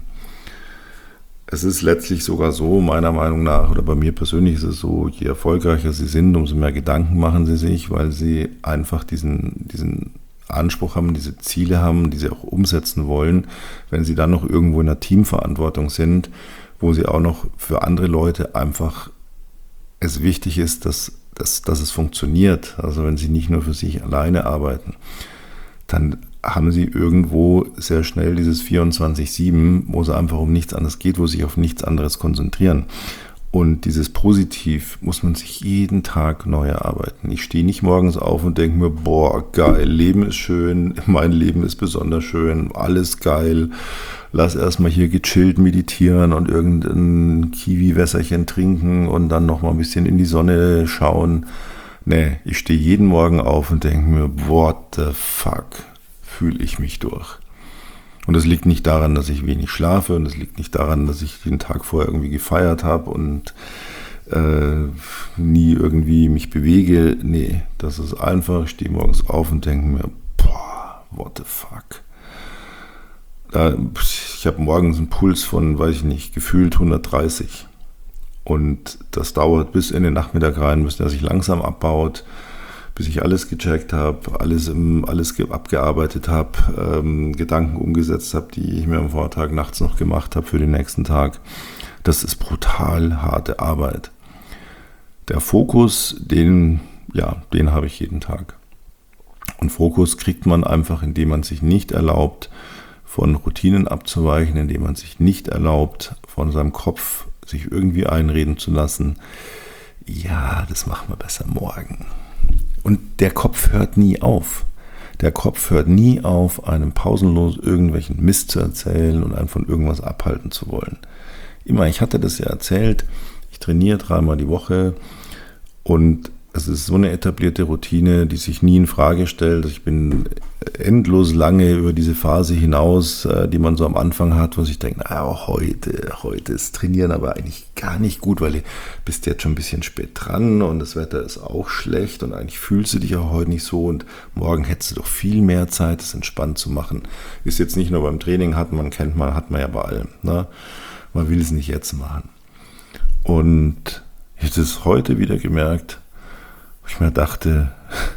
Es ist letztlich sogar so, meiner Meinung nach, oder bei mir persönlich ist es so, je erfolgreicher sie sind, umso mehr Gedanken machen sie sich, weil sie einfach diesen, diesen Anspruch haben, diese Ziele haben, die sie auch umsetzen wollen, wenn sie dann noch irgendwo in einer Teamverantwortung sind, wo sie auch noch für andere Leute einfach es wichtig ist, dass, dass, dass es funktioniert. Also wenn sie nicht nur für sich alleine arbeiten, dann haben sie irgendwo sehr schnell dieses vierundzwanzig sieben, wo es einfach um nichts anderes geht, wo sie sich auf nichts anderes konzentrieren. Und dieses Positiv muss man sich jeden Tag neu erarbeiten. Ich stehe nicht morgens auf und denke mir, boah, geil, Leben ist schön, mein Leben ist besonders schön, alles geil. Lass erstmal hier gechillt meditieren und irgendein Kiwi-Wässerchen trinken und dann nochmal ein bisschen in die Sonne schauen. Nee, ich stehe jeden Morgen auf und denke mir, what the fuck, fühle ich mich durch. Und das liegt nicht daran, dass ich wenig schlafe und es liegt nicht daran, dass ich den Tag vorher irgendwie gefeiert habe und äh, nie irgendwie mich bewege. Nee, das ist einfach, ich stehe morgens auf und denke mir, boah, what the fuck. Da, ich habe morgens einen Puls von, weiß ich nicht, gefühlt hundertdreißig. Und das dauert bis in den Nachmittag rein, bis der sich langsam abbaut, bis ich alles gecheckt habe, alles, im, alles abgearbeitet habe, ähm, Gedanken umgesetzt habe, die ich mir am Vortag nachts noch gemacht habe für den nächsten Tag. Das ist brutal harte Arbeit. Der Fokus, den, ja, den habe ich jeden Tag. Und Fokus kriegt man einfach, indem man sich nicht erlaubt, von Routinen abzuweichen, indem man sich nicht erlaubt, von seinem Kopf sich irgendwie einreden zu lassen, ja, das machen wir besser morgen. Und der Kopf hört nie auf. Der Kopf hört nie auf, einem pausenlos irgendwelchen Mist zu erzählen und einen von irgendwas abhalten zu wollen. Immer, ich hatte das ja erzählt, ich trainiere dreimal die Woche und es ist so eine etablierte Routine, die sich nie in Frage stellt. Ich bin endlos lange über diese Phase hinaus, die man so am Anfang hat, wo sich denkt, naja, heute, heute ist Trainieren aber eigentlich gar nicht gut, weil du bist jetzt schon ein bisschen spät dran und das Wetter ist auch schlecht und eigentlich fühlst du dich auch heute nicht so und morgen hättest du doch viel mehr Zeit, das entspannt zu machen. Ist jetzt nicht nur beim Training, hat man, kennt man, hat man ja bei allem. Ne? Man will es nicht jetzt machen. Und ich habe das heute wieder gemerkt, wo ich mir dachte,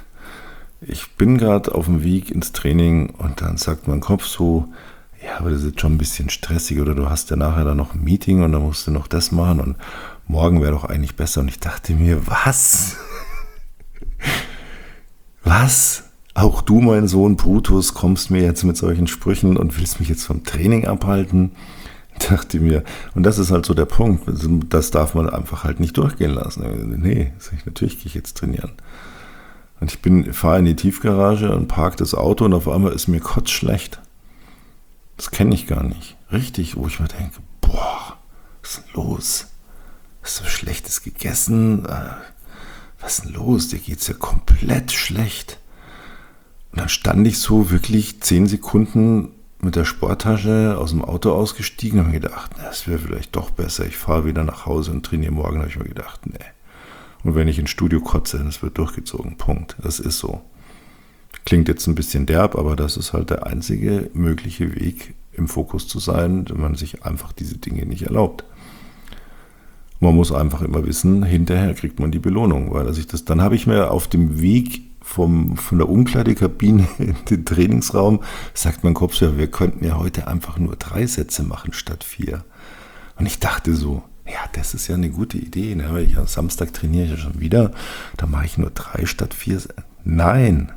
ich bin gerade auf dem Weg ins Training und dann sagt mein Kopf so, ja, aber das ist jetzt schon ein bisschen stressig oder du hast ja nachher dann noch ein Meeting und dann musst du noch das machen und morgen wäre doch eigentlich besser. Und ich dachte mir, was? Was? Auch du, mein Sohn Brutus, kommst mir jetzt mit solchen Sprüchen und willst mich jetzt vom Training abhalten? Dachte mir, und das ist halt so der Punkt, das darf man einfach halt nicht durchgehen lassen. Nee, natürlich gehe ich jetzt trainieren. Und ich bin, fahre in die Tiefgarage und parke das Auto und auf einmal ist mir kotzschlecht. Das kenne ich gar nicht. Richtig, wo ich mir denke, boah, was ist denn los? Hast du Schlechtes gegessen? Was ist denn los? Dir geht's ja komplett schlecht. Und dann stand ich so wirklich zehn Sekunden mit der Sporttasche aus dem Auto ausgestiegen und habe mir gedacht, na, das wäre vielleicht doch besser. Ich fahre wieder nach Hause und trainiere morgen. Da habe ich mir gedacht, nee. Und wenn ich ins Studio kotze, das wird durchgezogen. Punkt. Das ist so. Klingt jetzt ein bisschen derb, aber das ist halt der einzige mögliche Weg, im Fokus zu sein, wenn man sich einfach diese Dinge nicht erlaubt. Man muss einfach immer wissen, hinterher kriegt man die Belohnung, weil als ich das, dann habe ich mir auf dem Weg vom, von der Umkleidekabine in den Trainingsraum, sagt mein Kopf, ja, wir könnten ja heute einfach nur drei Sätze machen statt vier. Und ich dachte so, ja, das ist ja eine gute Idee, ne? Weil ich am Samstag trainiere ich ja schon wieder, da mache ich nur drei statt vier. Nein,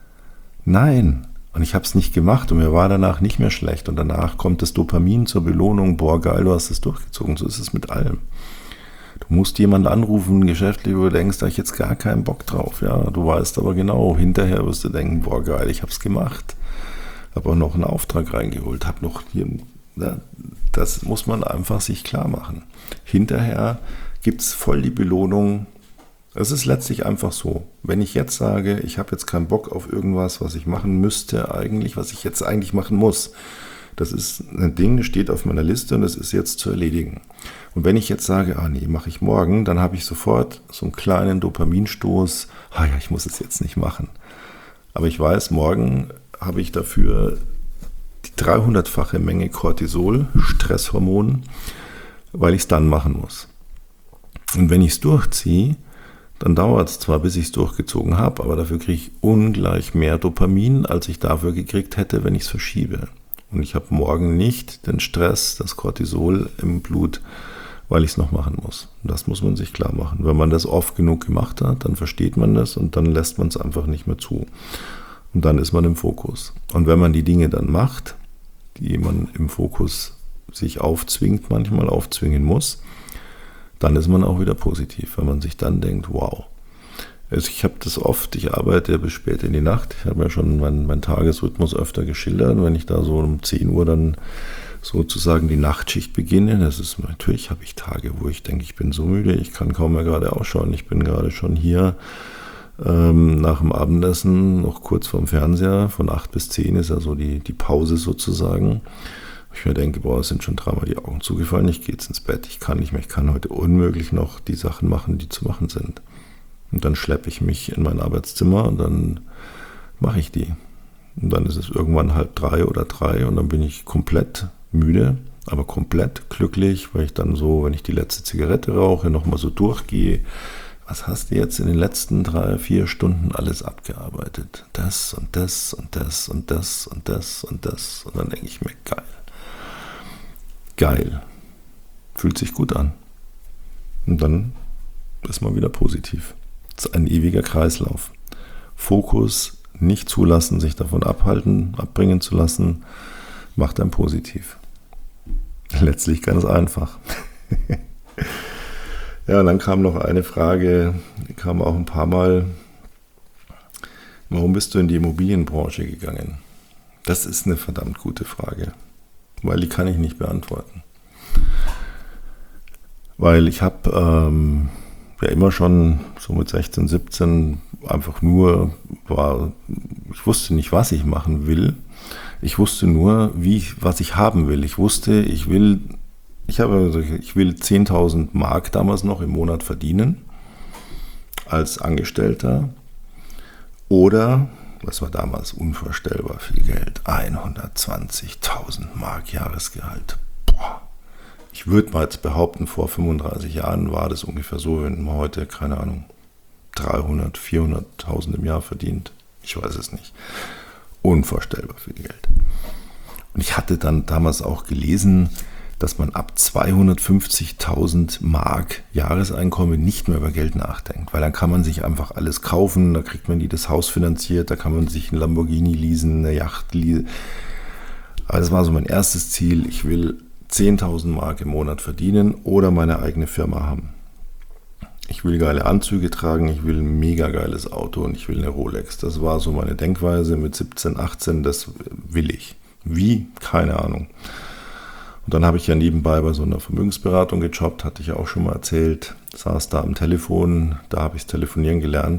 nein. Und ich habe es nicht gemacht und mir war danach nicht mehr schlecht. Und danach kommt das Dopamin zur Belohnung, boah geil, du hast es durchgezogen. So ist es mit allem. Du musst jemanden anrufen, geschäftlich, wo du denkst, da habe ich jetzt gar keinen Bock drauf. Ja, du weißt aber genau, hinterher wirst du denken, boah geil, ich habe es gemacht. Habe auch noch einen Auftrag reingeholt, habe noch hier, ja, das muss man einfach sich klar machen. Hinterher gibt es voll die Belohnung. Es ist letztlich einfach so, wenn ich jetzt sage, ich habe jetzt keinen Bock auf irgendwas, was ich machen müsste eigentlich, was ich jetzt eigentlich machen muss. Das ist ein Ding, das steht auf meiner Liste und das ist jetzt zu erledigen. Und wenn ich jetzt sage, ah nee, mache ich morgen, dann habe ich sofort so einen kleinen Dopaminstoß, ah ja, ich muss es jetzt nicht machen. Aber ich weiß, morgen habe ich dafür die dreihundertfache Menge Cortisol, Stresshormon, weil ich es dann machen muss. Und wenn ich es durchziehe, dann dauert es zwar, bis ich es durchgezogen habe, aber dafür kriege ich ungleich mehr Dopamin, als ich dafür gekriegt hätte, wenn ich es verschiebe. Und ich habe morgen nicht den Stress, das Cortisol im Blut, weil ich es noch machen muss. Und das muss man sich klar machen. Wenn man das oft genug gemacht hat, dann versteht man das und dann lässt man es einfach nicht mehr zu. Und dann ist man im Fokus. Und wenn man die Dinge dann macht, die man im Fokus sich aufzwingt, manchmal aufzwingen muss, dann ist man auch wieder positiv, wenn man sich dann denkt, wow. Also ich habe das oft, ich arbeite ja bis spät in die Nacht, ich habe ja schon meinen, meinen Tagesrhythmus öfter geschildert, wenn ich da so um zehn Uhr dann sozusagen die Nachtschicht beginne, das ist natürlich, habe ich Tage, wo ich denke, ich bin so müde, ich kann kaum mehr gerade ausschauen, ich bin gerade schon hier ähm, nach dem Abendessen, noch kurz vorm Fernseher, von acht bis zehn ist ja so die, die Pause sozusagen. Ich mir denke, boah, es sind schon dreimal die Augen zugefallen, ich gehe jetzt ins Bett, ich kann nicht mehr, ich kann heute unmöglich noch die Sachen machen, die zu machen sind. Und dann schleppe ich mich in mein Arbeitszimmer und dann mache ich die. Und dann ist es irgendwann halb drei oder drei und dann bin ich komplett müde, aber komplett glücklich, weil ich dann so, wenn ich die letzte Zigarette rauche, nochmal so durchgehe, was hast du jetzt in den letzten drei, vier Stunden alles abgearbeitet? Das und das und das und das und das und das. Und dann denke ich mir, geil. Geil. Fühlt sich gut an. Und dann ist man wieder positiv. Das ist ein ewiger Kreislauf. Fokus nicht zulassen, sich davon abhalten, abbringen zu lassen, macht einen positiv. Letztlich ganz einfach. Ja, und dann kam noch eine Frage, die kam auch ein paar Mal. Warum bist du in die Immobilienbranche gegangen? Das ist eine verdammt gute Frage, weil die kann ich nicht beantworten. Weil ich habe ähm, ja immer schon so mit sechzehn, siebzehn einfach nur, war, ich wusste nicht, was ich machen will. Ich wusste nur, wie ich, was ich haben will. Ich wusste, ich will, ich habe, ich will zehntausend Mark damals noch im Monat verdienen als Angestellter oder, was war damals unvorstellbar viel Geld, hundertzwanzigtausend Mark Jahresgehalt. Boah. Ich würde mal jetzt behaupten, vor fünfunddreißig Jahren war das ungefähr so, wenn man heute, keine Ahnung, dreihundert, vierhunderttausend im Jahr verdient. Ich weiß es nicht. Unvorstellbar viel Geld. Und ich hatte dann damals auch gelesen, dass man ab zweihundertfünfzigtausend Mark Jahreseinkommen nicht mehr über Geld nachdenkt, weil dann kann man sich einfach alles kaufen, da kriegt man das Haus finanziert, da kann man sich ein Lamborghini leasen, eine Yacht leasen. Aber das war so mein erstes Ziel, ich will zehntausend Mark im Monat verdienen oder meine eigene Firma haben. Ich will geile Anzüge tragen, ich will ein mega geiles Auto und ich will eine Rolex. Das war so meine Denkweise mit siebzehn, achtzehn, das will ich. Wie? Keine Ahnung. Und dann habe ich ja nebenbei bei so einer Vermögensberatung gejobbt, hatte ich ja auch schon mal erzählt. Saß da am Telefon, da habe ich das Telefonieren gelernt.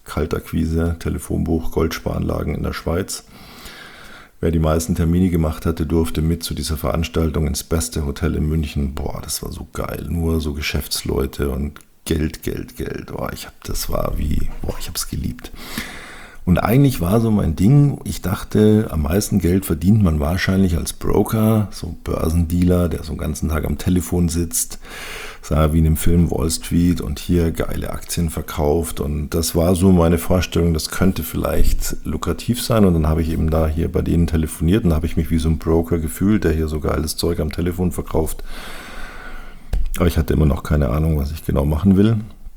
Kaltakquise, Telefonbuch, Goldsparanlagen in der Schweiz. Wer die meisten Termine gemacht hatte, durfte mit zu dieser Veranstaltung ins beste Hotel in München. Boah, das war so geil. Nur so Geschäftsleute und Geld, Geld, Geld. Boah, ich hab, das war wie, boah, ich habe es geliebt. Und eigentlich war so mein Ding, ich dachte, am meisten Geld verdient man wahrscheinlich als Broker, so Börsendealer, der so den ganzen Tag am Telefon sitzt, sah wie in dem Film Wall Street und hier geile Aktien verkauft. Und das war so meine Vorstellung, das könnte vielleicht lukrativ sein. Und dann habe ich eben da hier bei denen telefoniert und habe ich mich wie so ein Broker gefühlt, der hier so geiles Zeug am Telefon verkauft. Aber ich hatte immer noch keine Ahnung, was ich genau machen will.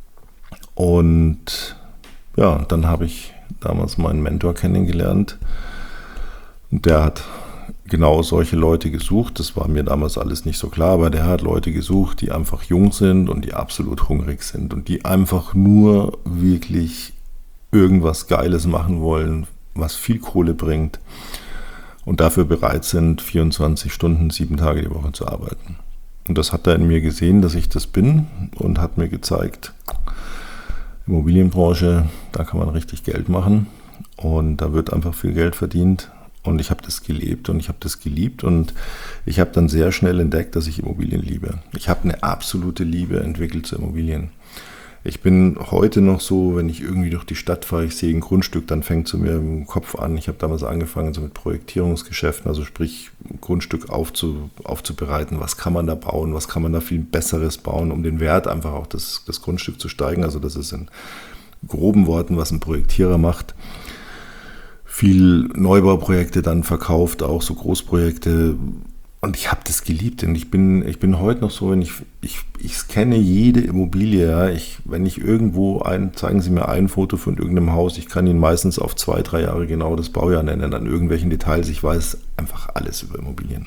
Und ja, dann habe ich damals meinen Mentor kennengelernt. Und der hat genau solche Leute gesucht. Das war mir damals alles nicht so klar, aber der hat Leute gesucht, die einfach jung sind und die absolut hungrig sind und die einfach nur wirklich irgendwas Geiles machen wollen, was viel Kohle bringt und dafür bereit sind, vierundzwanzig Stunden, sieben Tage die Woche zu arbeiten. Und das hat er in mir gesehen, dass ich das bin und hat mir gezeigt, Immobilienbranche, da kann man richtig Geld machen und da wird einfach viel Geld verdient und ich habe das gelebt und ich habe das geliebt und ich habe dann sehr schnell entdeckt, dass ich Immobilien liebe. Ich habe eine absolute Liebe entwickelt zu Immobilien. Ich bin heute noch so, wenn ich irgendwie durch die Stadt fahre, ich sehe ein Grundstück, dann fängt es mir im Kopf an. Ich habe damals angefangen so mit Projektierungsgeschäften, also sprich ein Grundstück aufzu, aufzubereiten. Was kann man da bauen? Was kann man da viel Besseres bauen, um den Wert einfach auch des, des Grundstücks zu steigen? Also das ist in groben Worten, was ein Projektierer macht. Viel Neubauprojekte dann verkauft, auch so Großprojekte. Und ich habe das geliebt, denn ich bin, ich bin heute noch so, wenn ich, ich, ich scanne jede Immobilie, ja. Ich, wenn ich irgendwo ein, zeigen Sie mir ein Foto von irgendeinem Haus, ich kann Ihnen meistens auf zwei, drei Jahre genau das Baujahr nennen, an irgendwelchen Details, ich weiß einfach alles über Immobilien.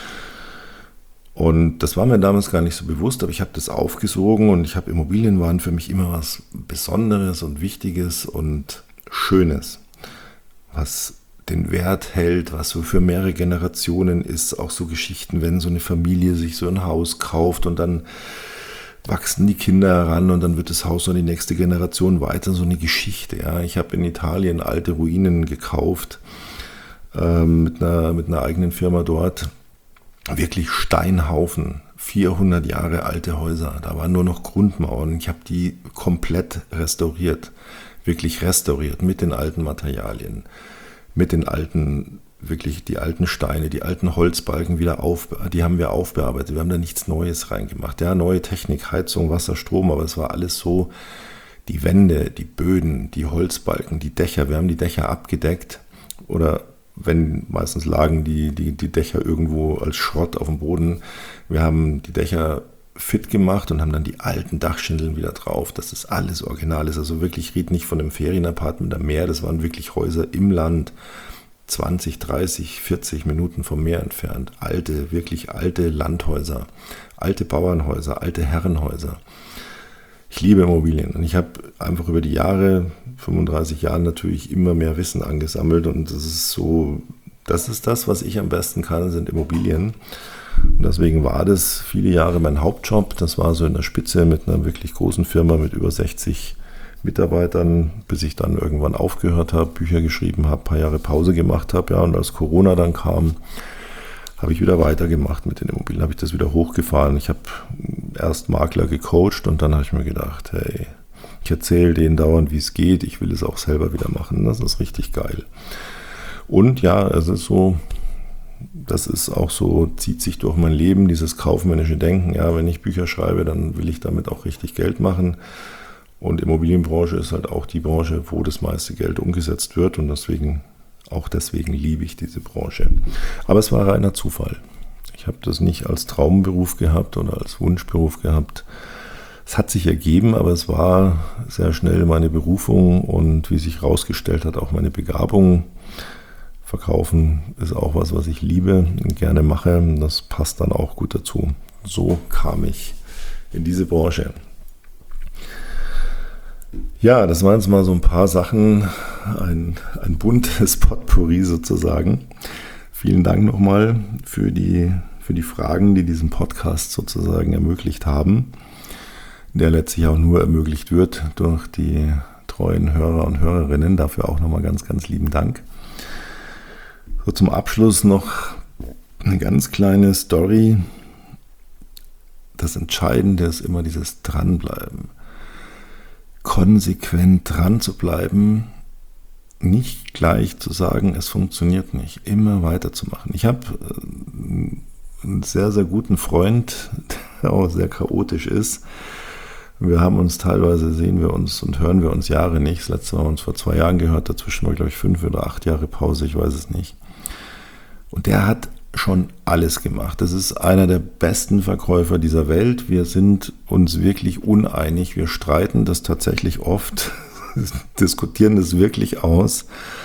Und das war mir damals gar nicht so bewusst, aber ich habe das aufgesogen und ich habe Immobilien waren für mich immer was Besonderes und Wichtiges und Schönes, was den Wert hält, was so für mehrere Generationen ist, auch so Geschichten, wenn so eine Familie sich so ein Haus kauft und dann wachsen die Kinder heran und dann wird das Haus so die nächste Generation weiter, so eine Geschichte. Ja. Ich habe in Italien alte Ruinen gekauft, äh, mit einer, mit einer eigenen Firma dort, wirklich Steinhaufen, vierhundert Jahre alte Häuser, da waren nur noch Grundmauern, ich habe die komplett restauriert, wirklich restauriert mit den alten Materialien. Mit den alten, wirklich die alten Steine, die alten Holzbalken wieder auf, die haben wir aufbearbeitet. Wir haben da nichts Neues reingemacht. Ja, neue Technik, Heizung, Wasser, Strom, aber es war alles so, die Wände, die Böden, die Holzbalken, die Dächer, wir haben die Dächer abgedeckt oder wenn, meistens lagen die, die, die Dächer irgendwo als Schrott auf dem Boden. Wir haben die Dächer fit gemacht und haben dann die alten Dachschindeln wieder drauf, dass das alles original ist. Also wirklich, ich rede nicht von einem Ferienapartment am Meer, das waren wirklich Häuser im Land, zwanzig, dreißig, vierzig Minuten vom Meer entfernt. Alte, wirklich alte Landhäuser, alte Bauernhäuser, alte Herrenhäuser. Ich liebe Immobilien und ich habe einfach über die Jahre, fünfunddreißig Jahren natürlich immer mehr Wissen angesammelt und das ist so, das ist das, was ich am besten kann, sind Immobilien. Und deswegen war das viele Jahre mein Hauptjob. Das war so in der Spitze mit einer wirklich großen Firma mit über sechzig Mitarbeitern, bis ich dann irgendwann aufgehört habe, Bücher geschrieben habe, ein paar Jahre Pause gemacht habe. Ja, und als Corona dann kam, habe ich wieder weitergemacht mit den Immobilien, habe ich das wieder hochgefahren. Ich habe erst Makler gecoacht und dann habe ich mir gedacht, hey, ich erzähle denen dauernd, wie es geht. Ich will es auch selber wieder machen. Das ist richtig geil. Und ja, es ist so... Das ist auch so, zieht sich durch mein Leben, dieses kaufmännische Denken. Ja, wenn ich Bücher schreibe, dann will ich damit auch richtig Geld machen. Und Immobilienbranche ist halt auch die Branche, wo das meiste Geld umgesetzt wird. Und deswegen, auch deswegen liebe ich diese Branche. Aber es war reiner Zufall. Ich habe das nicht als Traumberuf gehabt oder als Wunschberuf gehabt. Es hat sich ergeben, aber es war sehr schnell meine Berufung und wie sich herausgestellt hat, auch meine Begabung. Verkaufen ist auch was, was ich liebe und gerne mache. Das passt dann auch gut dazu. So kam ich in diese Branche. Ja, das waren jetzt mal so ein paar Sachen, ein, ein buntes Potpourri sozusagen. Vielen Dank nochmal für die, für die Fragen, die diesen Podcast sozusagen ermöglicht haben, der letztlich auch nur ermöglicht wird durch die treuen Hörer und Hörerinnen. Dafür auch nochmal ganz, ganz lieben Dank. So, zum Abschluss noch eine ganz kleine Story. Das Entscheidende ist immer dieses Dranbleiben. Konsequent dran zu bleiben, nicht gleich zu sagen, es funktioniert nicht, immer weiterzumachen. Ich habe einen sehr, sehr guten Freund, der auch sehr chaotisch ist. Wir haben uns teilweise, sehen wir uns und hören wir uns Jahre nicht. Das letzte Mal haben wir uns vor zwei Jahren gehört, dazwischen war, glaube ich, fünf oder acht Jahre Pause, ich weiß es nicht. Und der hat schon alles gemacht. Das ist einer der besten Verkäufer dieser Welt. Wir sind uns wirklich uneinig. Wir streiten das tatsächlich oft, diskutieren das wirklich aus,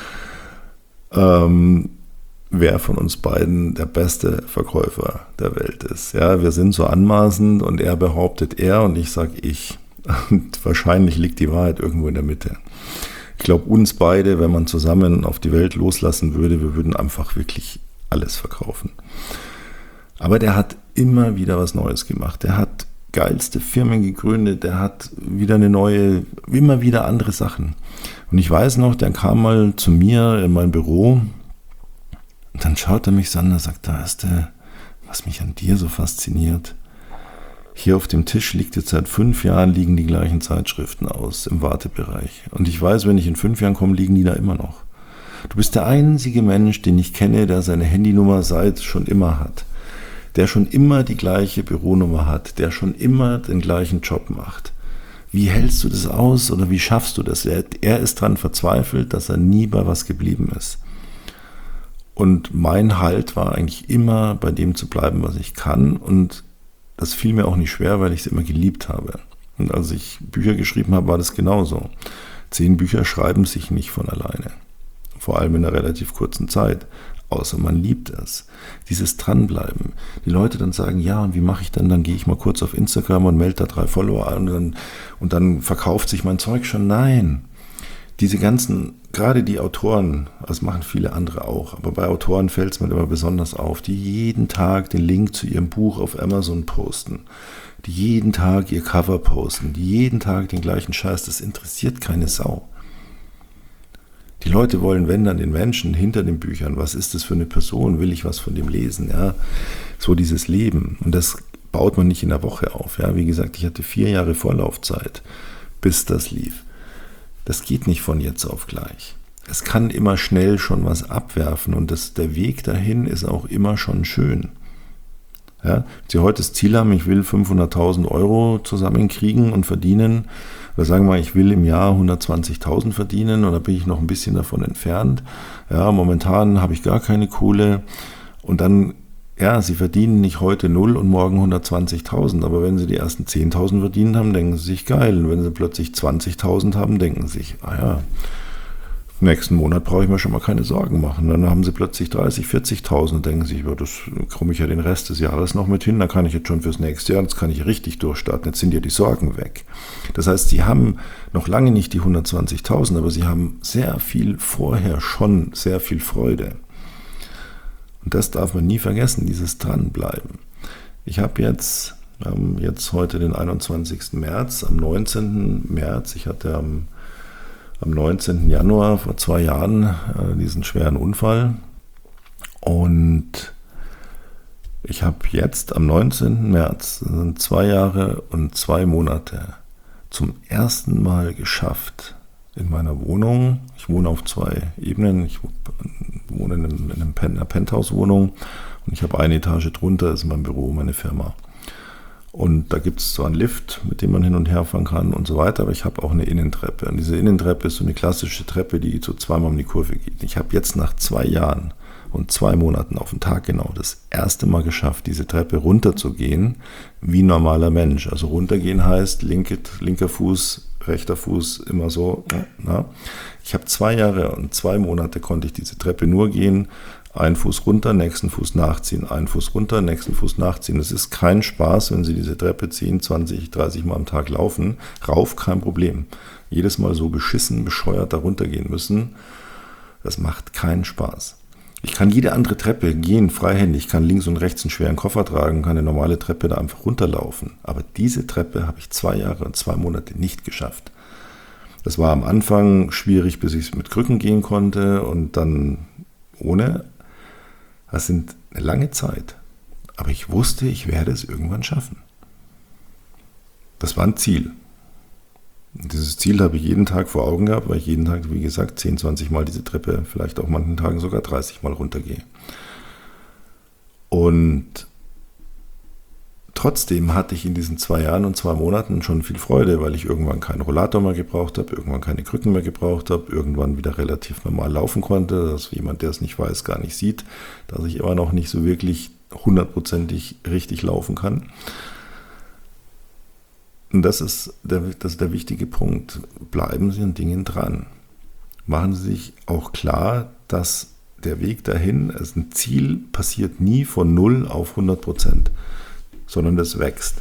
ähm, wer von uns beiden der beste Verkäufer der Welt ist. Ja, wir sind so anmaßend und er behauptet er und ich sage ich. Und wahrscheinlich liegt die Wahrheit irgendwo in der Mitte. Ich glaube, uns beide, wenn man zusammen auf die Welt loslassen würde, wir würden einfach wirklich alles verkaufen. Aber der hat immer wieder was Neues gemacht. Der hat geilste Firmen gegründet, der hat wieder eine neue, immer wieder andere Sachen. Und ich weiß noch, der kam mal zu mir in mein Büro und dann schaut er mich so an und sagt, da ist der, was mich an dir so fasziniert. Hier auf dem Tisch liegt jetzt seit fünf Jahren, liegen die gleichen Zeitschriften aus im Wartebereich. Und ich weiß, wenn ich in fünf Jahren komme, liegen die da immer noch. Du bist der einzige Mensch, den ich kenne, der seine Handynummer seit schon immer hat. Der schon immer die gleiche Büronummer hat, der schon immer den gleichen Job macht. Wie hältst du das aus oder wie schaffst du das? Er, er ist daran verzweifelt, dass er nie bei was geblieben ist. Und mein Halt war eigentlich immer, bei dem zu bleiben, was ich kann. Und das fiel mir auch nicht schwer, weil ich es immer geliebt habe. Und als ich Bücher geschrieben habe, war das genauso. Zehn Bücher schreiben sich nicht von alleine. Vor allem in einer relativ kurzen Zeit. Außer man liebt es. Dieses Dranbleiben. Die Leute dann sagen, ja, und wie mache ich dann? Dann gehe ich mal kurz auf Instagram und melde da drei Follower an und dann, und dann verkauft sich mein Zeug schon. Nein. Diese ganzen, gerade die Autoren, das machen viele andere auch, aber bei Autoren fällt es mir immer besonders auf, die jeden Tag den Link zu ihrem Buch auf Amazon posten, die jeden Tag ihr Cover posten, die jeden Tag den gleichen Scheiß, das interessiert keine Sau. Die Leute wollen, wenn dann den Menschen hinter den Büchern, was ist das für eine Person, will ich was von dem lesen, ja, so dieses Leben. Und das baut man nicht in der Woche auf, ja, wie gesagt, ich hatte vier Jahre Vorlaufzeit, bis das lief. Das geht nicht von jetzt auf gleich. Es kann immer schnell schon was abwerfen und das, der Weg dahin ist auch immer schon schön. Ja, wenn Sie heute das Ziel haben, ich will fünfhunderttausend Euro zusammenkriegen und verdienen, oder sagen wir mal, ich will im Jahr hundertzwanzigtausend verdienen oder bin ich noch ein bisschen davon entfernt. Ja, momentan habe ich gar keine Kohle und dann, ja, Sie verdienen nicht heute null und morgen hundertzwanzigtausend, aber wenn Sie die ersten zehntausend verdient haben, denken Sie sich geil. Und wenn Sie plötzlich zwanzigtausend haben, denken Sie sich, ah ja, nächsten Monat brauche ich mir schon mal keine Sorgen machen. Dann haben Sie plötzlich dreißigtausend, vierzigtausend und denken sich, ja, das komme ich ja den Rest des Jahres noch mit hin, da kann ich jetzt schon fürs nächste Jahr, jetzt kann ich richtig durchstarten, jetzt sind ja die Sorgen weg. Das heißt, Sie haben noch lange nicht die hundertzwanzigtausend, aber Sie haben sehr viel vorher schon, sehr viel Freude. Und das darf man nie vergessen, dieses Dranbleiben. Ich habe jetzt, wir haben jetzt heute den einundzwanzigsten März, am neunzehnten März, ich hatte am Am neunzehnten Januar vor zwei Jahren äh, diesen schweren Unfall und ich habe jetzt am neunzehnten März, das sind zwei Jahre und zwei Monate, zum ersten Mal geschafft in meiner Wohnung. Ich wohne auf zwei Ebenen, ich wohne in, einem, in einem Pen, einer Penthouse-Wohnung und ich habe eine Etage drunter, ist mein Büro, meine Firma. Und da gibt es so einen Lift, mit dem man hin und her fahren kann und so weiter, aber ich habe auch eine Innentreppe. Und diese Innentreppe ist so eine klassische Treppe, die so zweimal um die Kurve geht. Ich habe jetzt nach zwei Jahren und zwei Monaten auf den Tag genau das erste Mal geschafft, diese Treppe runterzugehen, wie ein normaler Mensch. Also runtergehen heißt, linke, linker Fuß, rechter Fuß, immer so. Na. Ich habe zwei Jahre und zwei Monate konnte ich diese Treppe nur gehen, einen Fuß runter, nächsten Fuß nachziehen, einen Fuß runter, nächsten Fuß nachziehen. Das ist kein Spaß, wenn Sie diese Treppe zehn, zwanzig, dreißig Mal am Tag laufen. Rauf, kein Problem. Jedes Mal so beschissen, bescheuert da runtergehen müssen, das macht keinen Spaß. Ich kann jede andere Treppe gehen, freihändig. Ich kann links und rechts einen schweren Koffer tragen, kann eine normale Treppe da einfach runterlaufen. Aber diese Treppe habe ich zwei Jahre und zwei Monate nicht geschafft. Das war am Anfang schwierig, bis ich mit Krücken gehen konnte und dann ohne. Das sind eine lange Zeit. Aber ich wusste, ich werde es irgendwann schaffen. Das war ein Ziel. Und dieses Ziel habe ich jeden Tag vor Augen gehabt, weil ich jeden Tag, wie gesagt, zehn, zwanzig Mal diese Treppe, vielleicht auch manchen Tagen sogar dreißig Mal runtergehe. Und trotzdem hatte ich in diesen zwei Jahren und zwei Monaten schon viel Freude, weil ich irgendwann keinen Rollator mehr gebraucht habe, irgendwann keine Krücken mehr gebraucht habe, irgendwann wieder relativ normal laufen konnte, dass jemand, der es nicht weiß, gar nicht sieht, dass ich immer noch nicht so wirklich hundertprozentig richtig laufen kann. Und das ist der, das ist der wichtige Punkt. Bleiben Sie an Dingen dran. Machen Sie sich auch klar, dass der Weg dahin, also ein Ziel passiert nie von null auf hundert Prozent, sondern das wächst.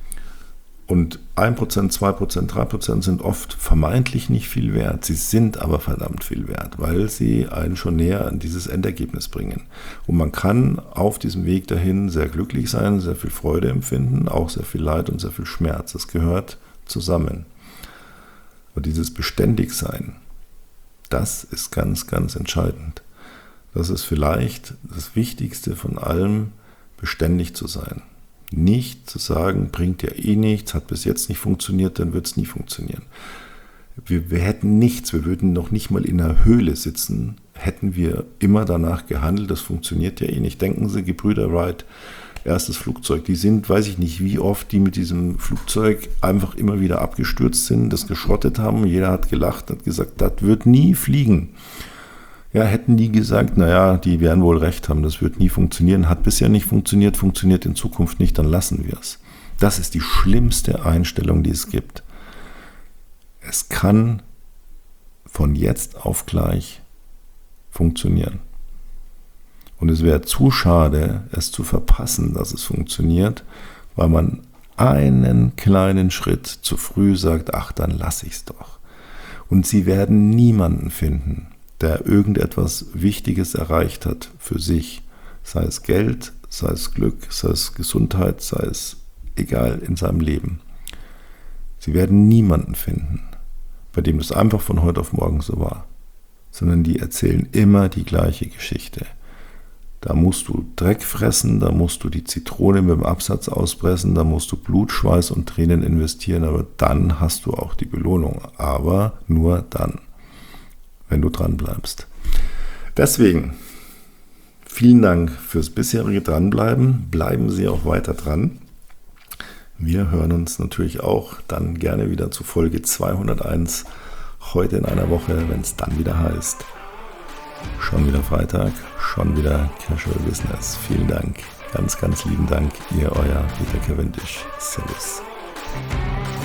Und ein Prozent, zwei Prozent, drei Prozent sind oft vermeintlich nicht viel wert. Sie sind aber verdammt viel wert, weil sie einen schon näher an dieses Endergebnis bringen. Und man kann auf diesem Weg dahin sehr glücklich sein, sehr viel Freude empfinden, auch sehr viel Leid und sehr viel Schmerz. Das gehört zusammen. Und dieses Beständigsein, das ist ganz, ganz entscheidend. Das ist vielleicht das Wichtigste von allem, beständig zu sein. Nicht zu sagen, bringt ja eh nichts, hat bis jetzt nicht funktioniert, dann wird es nie funktionieren. Wir, wir hätten nichts, wir würden noch nicht mal in einer Höhle sitzen, hätten wir immer danach gehandelt, das funktioniert ja eh nicht. Denken Sie, Gebrüder Wright, erstes Flugzeug, die sind, weiß ich nicht, wie oft die mit diesem Flugzeug einfach immer wieder abgestürzt sind, das geschrottet haben, jeder hat gelacht, hat gesagt, das wird nie fliegen. Ja, hätten die gesagt, naja, die werden wohl recht haben, das wird nie funktionieren, hat bisher nicht funktioniert, funktioniert in Zukunft nicht, dann lassen wir es. Das ist die schlimmste Einstellung, die es gibt. Es kann von jetzt auf gleich funktionieren. Und es wäre zu schade, es zu verpassen, dass es funktioniert, weil man einen kleinen Schritt zu früh sagt, ach, dann lasse ich es doch. Und Sie werden niemanden finden, der irgendetwas Wichtiges erreicht hat für sich, sei es Geld, sei es Glück, sei es Gesundheit, sei es egal in seinem Leben. Sie werden niemanden finden, bei dem das einfach von heute auf morgen so war, sondern die erzählen immer die gleiche Geschichte. Da musst du Dreck fressen, da musst du die Zitrone mit dem Absatz auspressen, da musst du Blut, Schweiß und Tränen investieren, aber dann hast du auch die Belohnung, aber nur dann, wenn du dran bleibst. Deswegen, vielen Dank fürs bisherige Dranbleiben. Bleiben Sie auch weiter dran. Wir hören uns natürlich auch dann gerne wieder zu Folge zweihunderteins, heute in einer Woche, wenn es dann wieder heißt, schon wieder Freitag, schon wieder Casual Business. Vielen Dank, ganz, ganz lieben Dank, Ihr, euer Peter Cavendish. Servus.